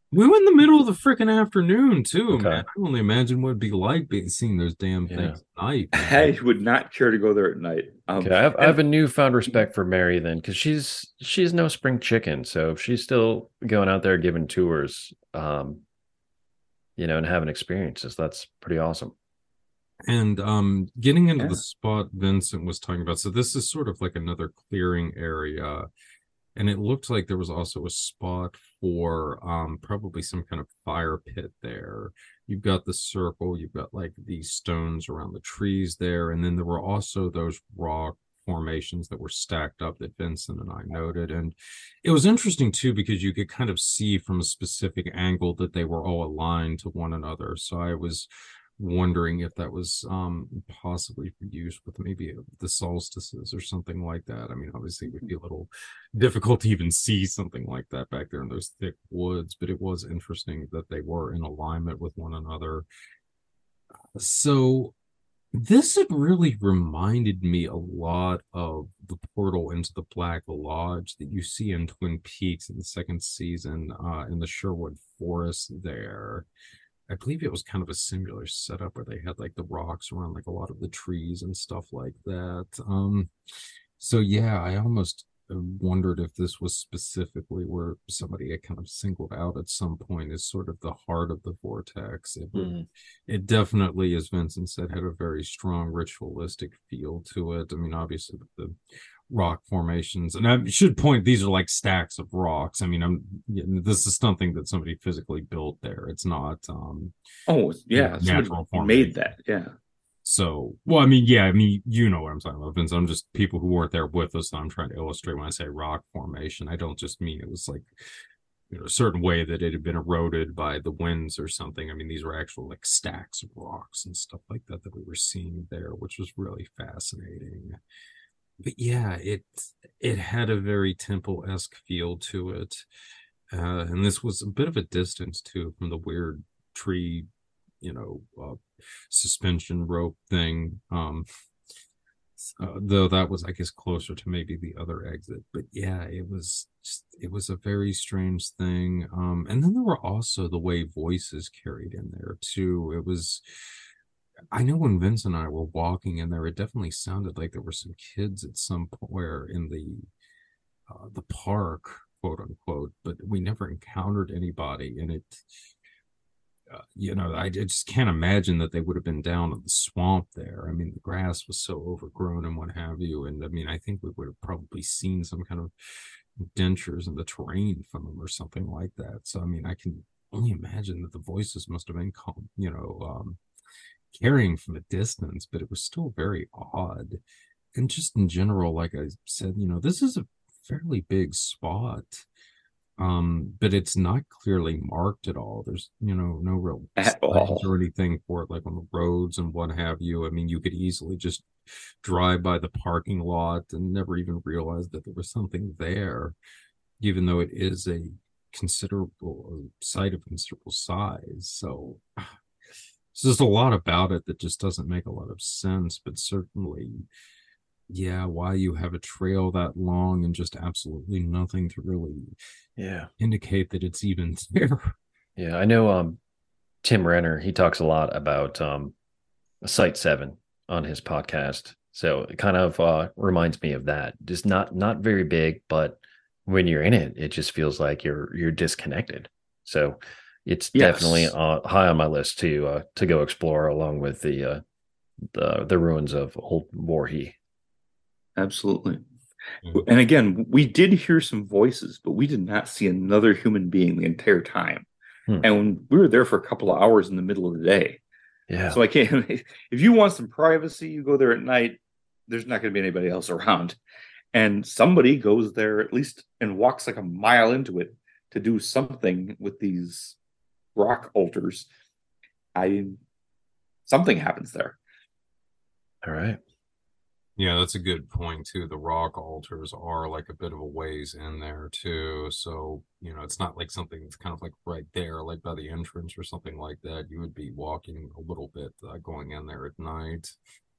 We went in the middle of the freaking afternoon too, Okay. man. I can only imagine what it'd be like being seeing those damn Yeah. things at night. I would not care to go there at night. Um, Okay, I have, I and- have a newfound respect for Mary then, because she's she's no spring chicken. So if she's still going out there giving tours, um, you know, and having experiences, that's pretty awesome. And um getting into Yeah. the spot Vincent was talking about. So this is sort of like another clearing area. And it looked like there was also a spot for um probably some kind of fire pit there. You've got the circle, you've got like these stones around the trees there, and then there were also those rock formations that were stacked up that Vincent and I noted. And it was interesting too because you could kind of see from a specific angle that they were all aligned to one another. So I was wondering if that was um possibly for use with maybe the solstices or something like that. I mean, obviously it would be a little difficult to even see something like that back there in those thick woods, but it was interesting that they were in alignment with one another. So this had really reminded me a lot of the portal into the Black Lodge that you see in Twin Peaks in the second season, uh, in the Sherwood Forest there. I believe it was kind of a similar setup where they had like the rocks around like a lot of the trees and stuff like that. Um, so yeah, I almost uh, wondered if this was specifically where somebody had kind of singled out at some point as sort of the heart of the vortex. It would, Mhm. it definitely, as Vincent said, had a very strong ritualistic feel to it. I mean, obviously with the rock formations, and I should point, these are like stacks of rocks. I mean, I'm this is something that somebody physically built there. It's not um oh yeah, natural somebody formation. made that. Yeah. So, well, I mean, yeah, I mean, you know what I'm talking about, Vince. I'm just people who weren't there with us that I'm trying to illustrate when I say rock formation. I don't just mean it was like, you know, a certain way that it had been eroded by the winds or something. I mean, these were actual like stacks of rocks and stuff like that that we were seeing there, which was really fascinating. But yeah, it it had a very temple-esque feel to it. Uh, and this was a bit of a distance too from the weird tree, you know, uh, suspension rope thing. Um, uh, though that was, I guess, closer to maybe the other exit. But yeah, it was just, it was a very strange thing. Um, and then there were also the way voices carried in there too. It was, I know when Vince and I were walking in there, it definitely sounded like there were some kids at some point where in the uh, the park, quote unquote, but we never encountered anybody. And it, uh, you know, I just can't imagine that they would have been down in the swamp there. I mean, the grass was so overgrown and what have you. And I mean, I think we would have probably seen some kind of dentures in the terrain from them or something like that. So, I mean, I can only imagine that the voices must have been, calm, you know, um, carrying from a distance, but it was still very odd. And just in general, like I said, you know, this is a fairly big spot, um, but it's not clearly marked at all. There's, you know, no real At signs all. or anything for it, like on the roads and what have you. I mean, you could easily just drive by the parking lot and never even realize that there was something there, even though it is a considerable site of considerable size. So there's just a lot about it that just doesn't make a lot of sense, but certainly, yeah, why you have a trail that long and just absolutely nothing to really Yeah. indicate that it's even there. Yeah. I know um Tim Renner, he talks a lot about um Site Seven on his podcast. So it kind of uh reminds me of that. Just not not very big, but when you're in it, it just feels like you're you're disconnected. So it's Yes. definitely uh, high on my list to uh, to go explore, along with the uh, the the ruins of Old Warhee. Absolutely. Mhm. And again, we did hear some voices, but we did not see another human being the entire time. Hmm. And we were there for a couple of hours in the middle of the day. Yeah. So I can't, if you want some privacy, you go there at night, there's not going to be anybody else around. And somebody goes there at least and walks like a mile into it to do something with these rock altars. I, something happens there. All right. Yeah, that's a good point too. The rock altars are like a bit of a ways in there too. So, you know, it's not like something that's kind of like right there, like by the entrance or something like that. You would be walking a little bit uh, going in there at night.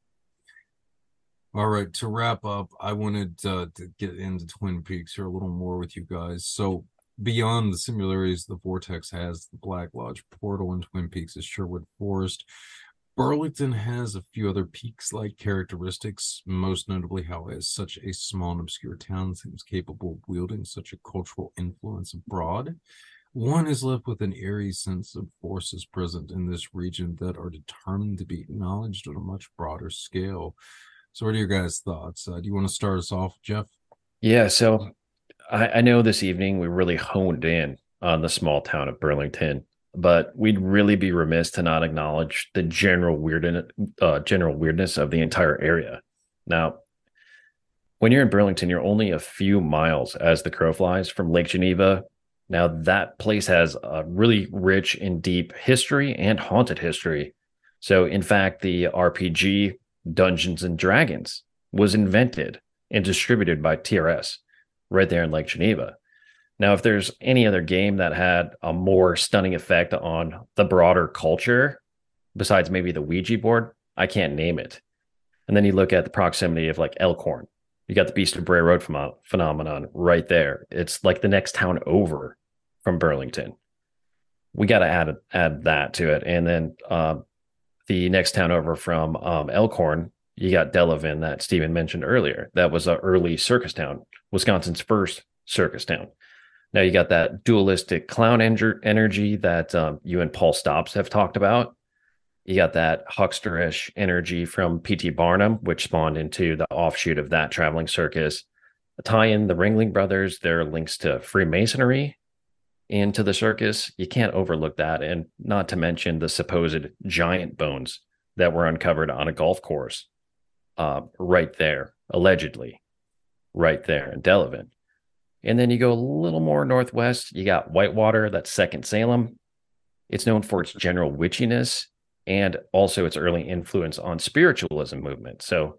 All right, to wrap up, I wanted uh, to get into Twin Peaks here a little more with you guys. So beyond the similarities the Vortex has, the Black Lodge portal in Twin Peaks is Sherwood Forest. Burlington has a few other Peaks-like characteristics, most notably how, as such a small and obscure town, seems capable of wielding such a cultural influence abroad. One is left with an eerie sense of forces present in this region that are determined to be acknowledged on a much broader scale. So what are your guys' thoughts? Uh, do you want to start us off, Jeff? Yeah, so I, I know this evening we really honed in on the small town of Burlington, but we'd really be remiss to not acknowledge the general weirdness, uh, general weirdness of the entire area. Now, when you're in Burlington, you're only a few miles as the crow flies from Lake Geneva. Now, that place has a really rich and deep history and haunted history. So, in fact, the R P G Dungeons and Dragons was invented and distributed by T R S right there in Lake Geneva. Now, if there's any other game that had a more stunning effect on the broader culture, besides maybe the Ouija board, I can't name it. And then you look at the proximity of like Elkhorn. You got the Beast of Bray Road phenom- phenomenon right there. It's like the next town over from Burlington. We got to add add that to it. And then uh, the next town over from um, Elkhorn, you got Delavan that Stephen mentioned earlier. That was an early circus town, Wisconsin's first circus town. Now you got that dualistic clown en- energy that um, you and Paul Stops have talked about. You got that hucksterish energy from P T Barnum, which spawned into the offshoot of that traveling circus. A tie in the Ringling Brothers, their links to Freemasonry into the circus. You can't overlook that. And not to mention the supposed giant bones that were uncovered on a golf course uh, right there, allegedly, right there in Delavan. And then you go a little more northwest, you got Whitewater, that's Second Salem. It's known for its general witchiness and also its early influence on spiritualism movement. So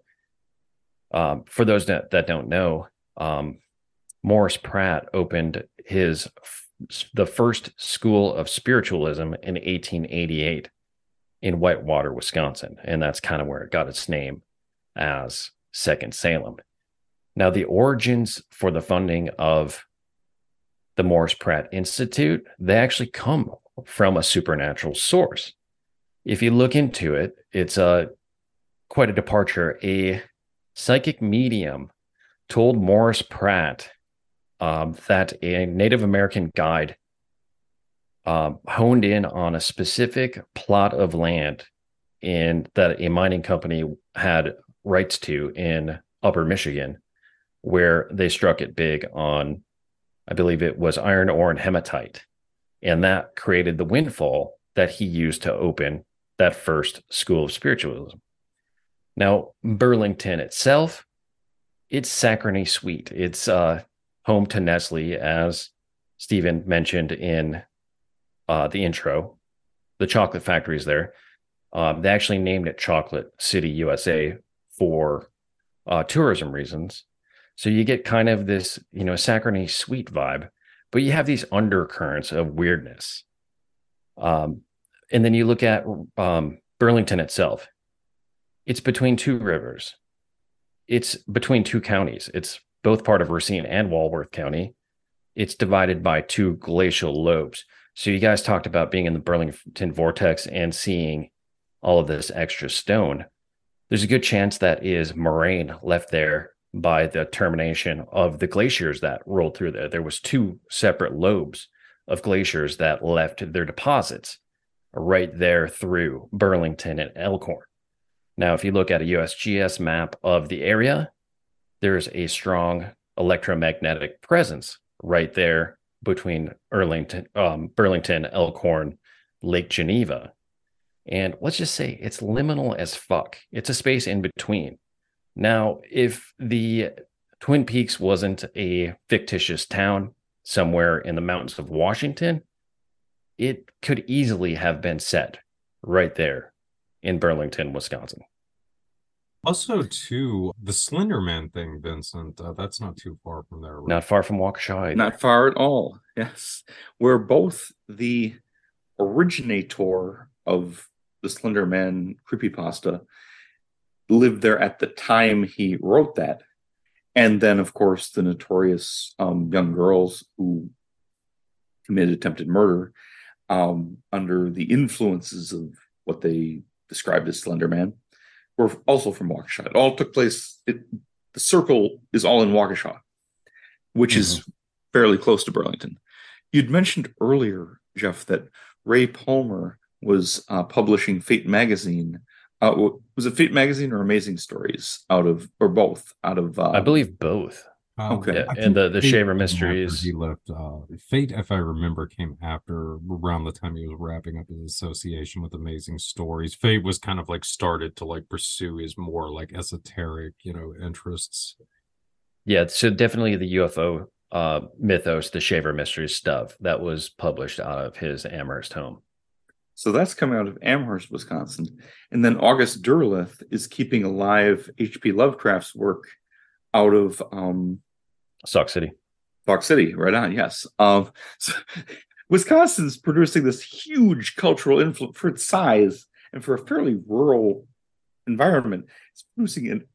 um, for those that, that don't know, um, Morris Pratt opened his the first school of spiritualism in eighteen eighty-eight in Whitewater, Wisconsin. And that's kind of where it got its name as Second Salem. Now, the origins for the funding of the Morris Pratt Institute, they actually come from a supernatural source. If you look into it, it's a quite a departure. A psychic medium told Morris Pratt um, that a Native American guide um, honed in on a specific plot of land in that a mining company had rights to in Upper Michigan, where they struck it big on, I believe it was iron ore and hematite. And that created the windfall that he used to open that first school of spiritualism. Now, Burlington itself, it's saccharine sweet. It's uh, home to Nestle, as Stephen mentioned in uh, the intro. The chocolate factory is there. Um, they actually named it Chocolate City, U S A for uh, tourism reasons. So you get kind of this, you know, saccharine sweet vibe, but you have these undercurrents of weirdness. Um, and then you look at um, Burlington itself. It's between two rivers. It's between two counties. It's both part of Racine and Walworth County. It's divided by two glacial lobes. So you guys talked about being in the Burlington Vortex and seeing all of this extra stone. There's a good chance that is moraine left there by the termination of the glaciers that rolled through there. There was two separate lobes of glaciers that left their deposits right there through Burlington and Elkhorn. Now, if you look at a U S G S map of the area, there's a strong electromagnetic presence right there between Burlington, um, Burlington, Elkhorn, Lake Geneva. And let's just say it's liminal as fuck. It's a space in between. Now, if the Twin Peaks wasn't a fictitious town somewhere in the mountains of Washington, it could easily have been set right there in Burlington, Wisconsin. Also, too, the Slender Man thing, Vincent, uh, that's not too far from there. Right? Not far from Waukesha either. Not far at all. Yes. Where both the originator of the Slender Man creepypasta lived there at the time he wrote that. And then, of course, the notorious um, young girls who committed attempted murder um, under the influences of what they described as Slender Man, were also from Waukesha. It all took place, it, the circle is all in Waukesha, which mm-hmm. is fairly close to Burlington. You'd mentioned earlier, Jeff, that Ray Palmer was uh, publishing Fate magazine. Uh, was it Fate magazine or Amazing Stories out of, or both out of? Um, I believe both. Um, okay, yeah, and the the Fate Shaver came Mysteries. after He left. Uh, Fate, if I remember, came after around the time he was wrapping up his association with Amazing Stories. Fate was kind of like started to like pursue his more like esoteric, you know, interests. Yeah, so definitely the U F O uh, mythos, the Shaver Mysteries stuff that was published out of his Amherst home. So that's coming out of Amherst, Wisconsin. And then August Derleth is keeping alive H P Lovecraft's work out of um, Sauk City. Sauk City, right on, yes. Um, so Wisconsin's producing this huge cultural influence for its size and for a fairly rural environment. It's producing an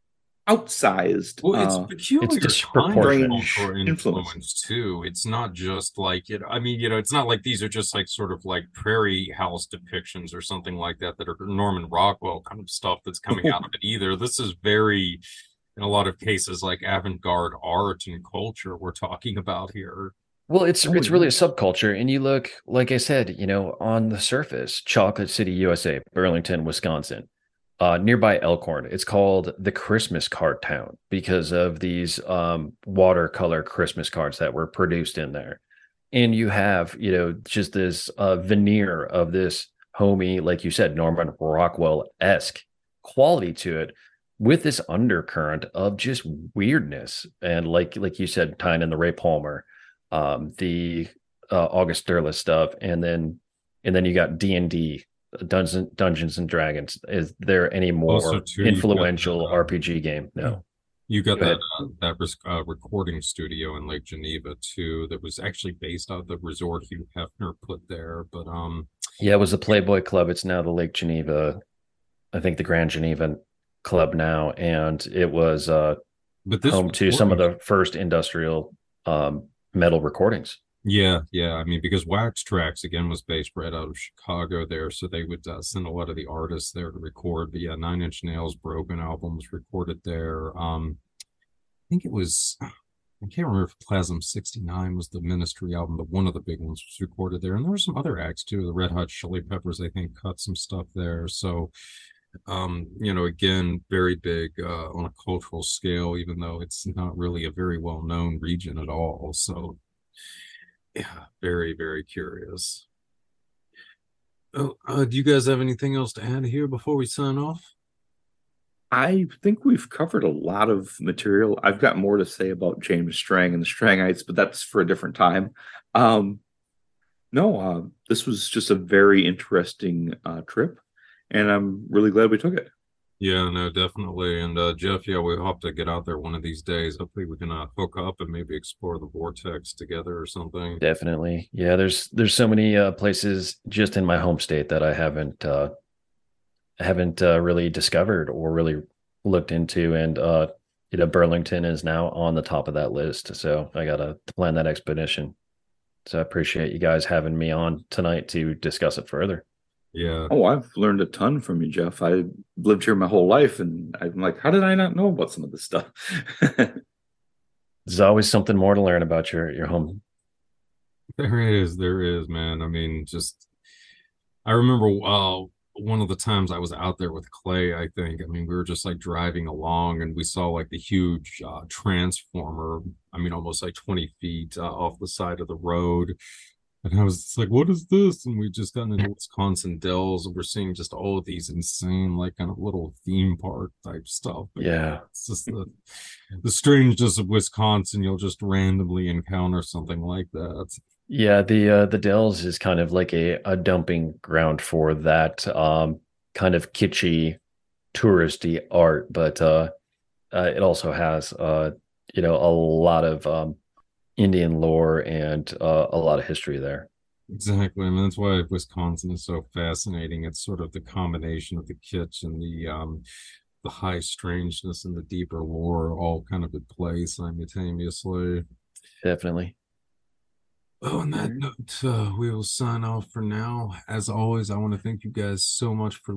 outsized, well, it's uh, peculiar, it's disproportionate influence, influence too. It's not just like, you know, I mean, you know, it's not like these are just like sort of like prairie house depictions or something like that that are Norman Rockwell kind of stuff that's coming out of it either. This is very, in a lot of cases, like avant-garde art and culture we're talking about here. Well, it's Oh, it's really a yes. subculture, and you look, like I said, you know, on the surface, Chocolate City, U S A, Burlington, Wisconsin. Uh, nearby Elkhorn, it's called the Christmas card town because of these um, watercolor Christmas cards that were produced in there. And you have, you know, just this uh, veneer of this homey, like you said, Norman Rockwell-esque quality to it with this undercurrent of just weirdness. And like, like you said, tying in the Ray Palmer, um, the uh, August Derleth stuff. And then, and then you got D and D, Dungeons, Dungeons and Dragons. Is there any more Also, too, you've got influential the, uh, R P G game? No. You got Go that ahead. uh, that res- uh, recording studio in Lake Geneva too. That was actually based out of the resort Hugh Hefner put there. But um, Yeah, it was the Playboy Club. It's now the Lake Geneva, I think the Grand Geneva Club now, and it was uh, but this home to some of recording- the first industrial um, metal recordings. Yeah, yeah. I mean, because Wax Tracks again was based right out of Chicago there, so they would uh, send a lot of the artists there to record. But yeah, Nine Inch Nails' Broken album was recorded there. Um, I think it was, I can't remember if Plasm sixty-nine was the Ministry album, but one of the big ones was recorded there. And there were some other acts too. The Red Hot Chili Peppers, I think, cut some stuff there. So, um, you know, again, very big uh, on a cultural scale, even though it's not really a very well-known region at all. So. Yeah, very, very curious. Oh, uh, do you guys have anything else to add here before we sign off? I think we've covered a lot of material. I've got more to say about James Strang and the Strangites, but that's for a different time. Um, no, uh, this was just a very interesting uh, trip, and I'm really glad we took it. Yeah, no, definitely. And uh, Jeff, yeah, we hope to get out there one of these days. Hopefully, we can uh, hook up and maybe explore the vortex together or something. Definitely. Yeah, there's there's so many uh, places just in my home state that I haven't uh, haven't uh, really discovered or really looked into, and uh, you know, Burlington is now on the top of that list. So I gotta plan that expedition. So I appreciate you guys having me on tonight to discuss it further. Yeah. Oh, I've learned a ton from you, Jeff. I lived here my whole life, and I'm like, how did I not know about some of this stuff? There's always something more to learn about your your home. There is, there is, man. I mean, just I remember uh one of the times I was out there with Clay, I think. I mean, we were just like driving along and we saw like the huge uh, transformer, I mean, almost like twenty feet uh, off the side of the road. And I was just like, what is this? And we just got into Wisconsin Dells and we're seeing just all of these insane, like kind of little theme park type stuff. But Yeah. It's just the, the strangeness of Wisconsin. You'll just randomly encounter something like that. Yeah, the uh, the Dells is kind of like a, a dumping ground for that um, kind of kitschy, touristy art, but uh, uh, it also has uh, you know, a lot of um, Indian lore and uh, a lot of history there. Exactly. I mean, that's why Wisconsin is so fascinating. It's sort of the combination of the kitsch and the um, the high strangeness and the deeper lore all kind of at play simultaneously. Definitely. Oh, on that Alright. note, uh, we will sign off for now. As always, I want to thank you guys so much for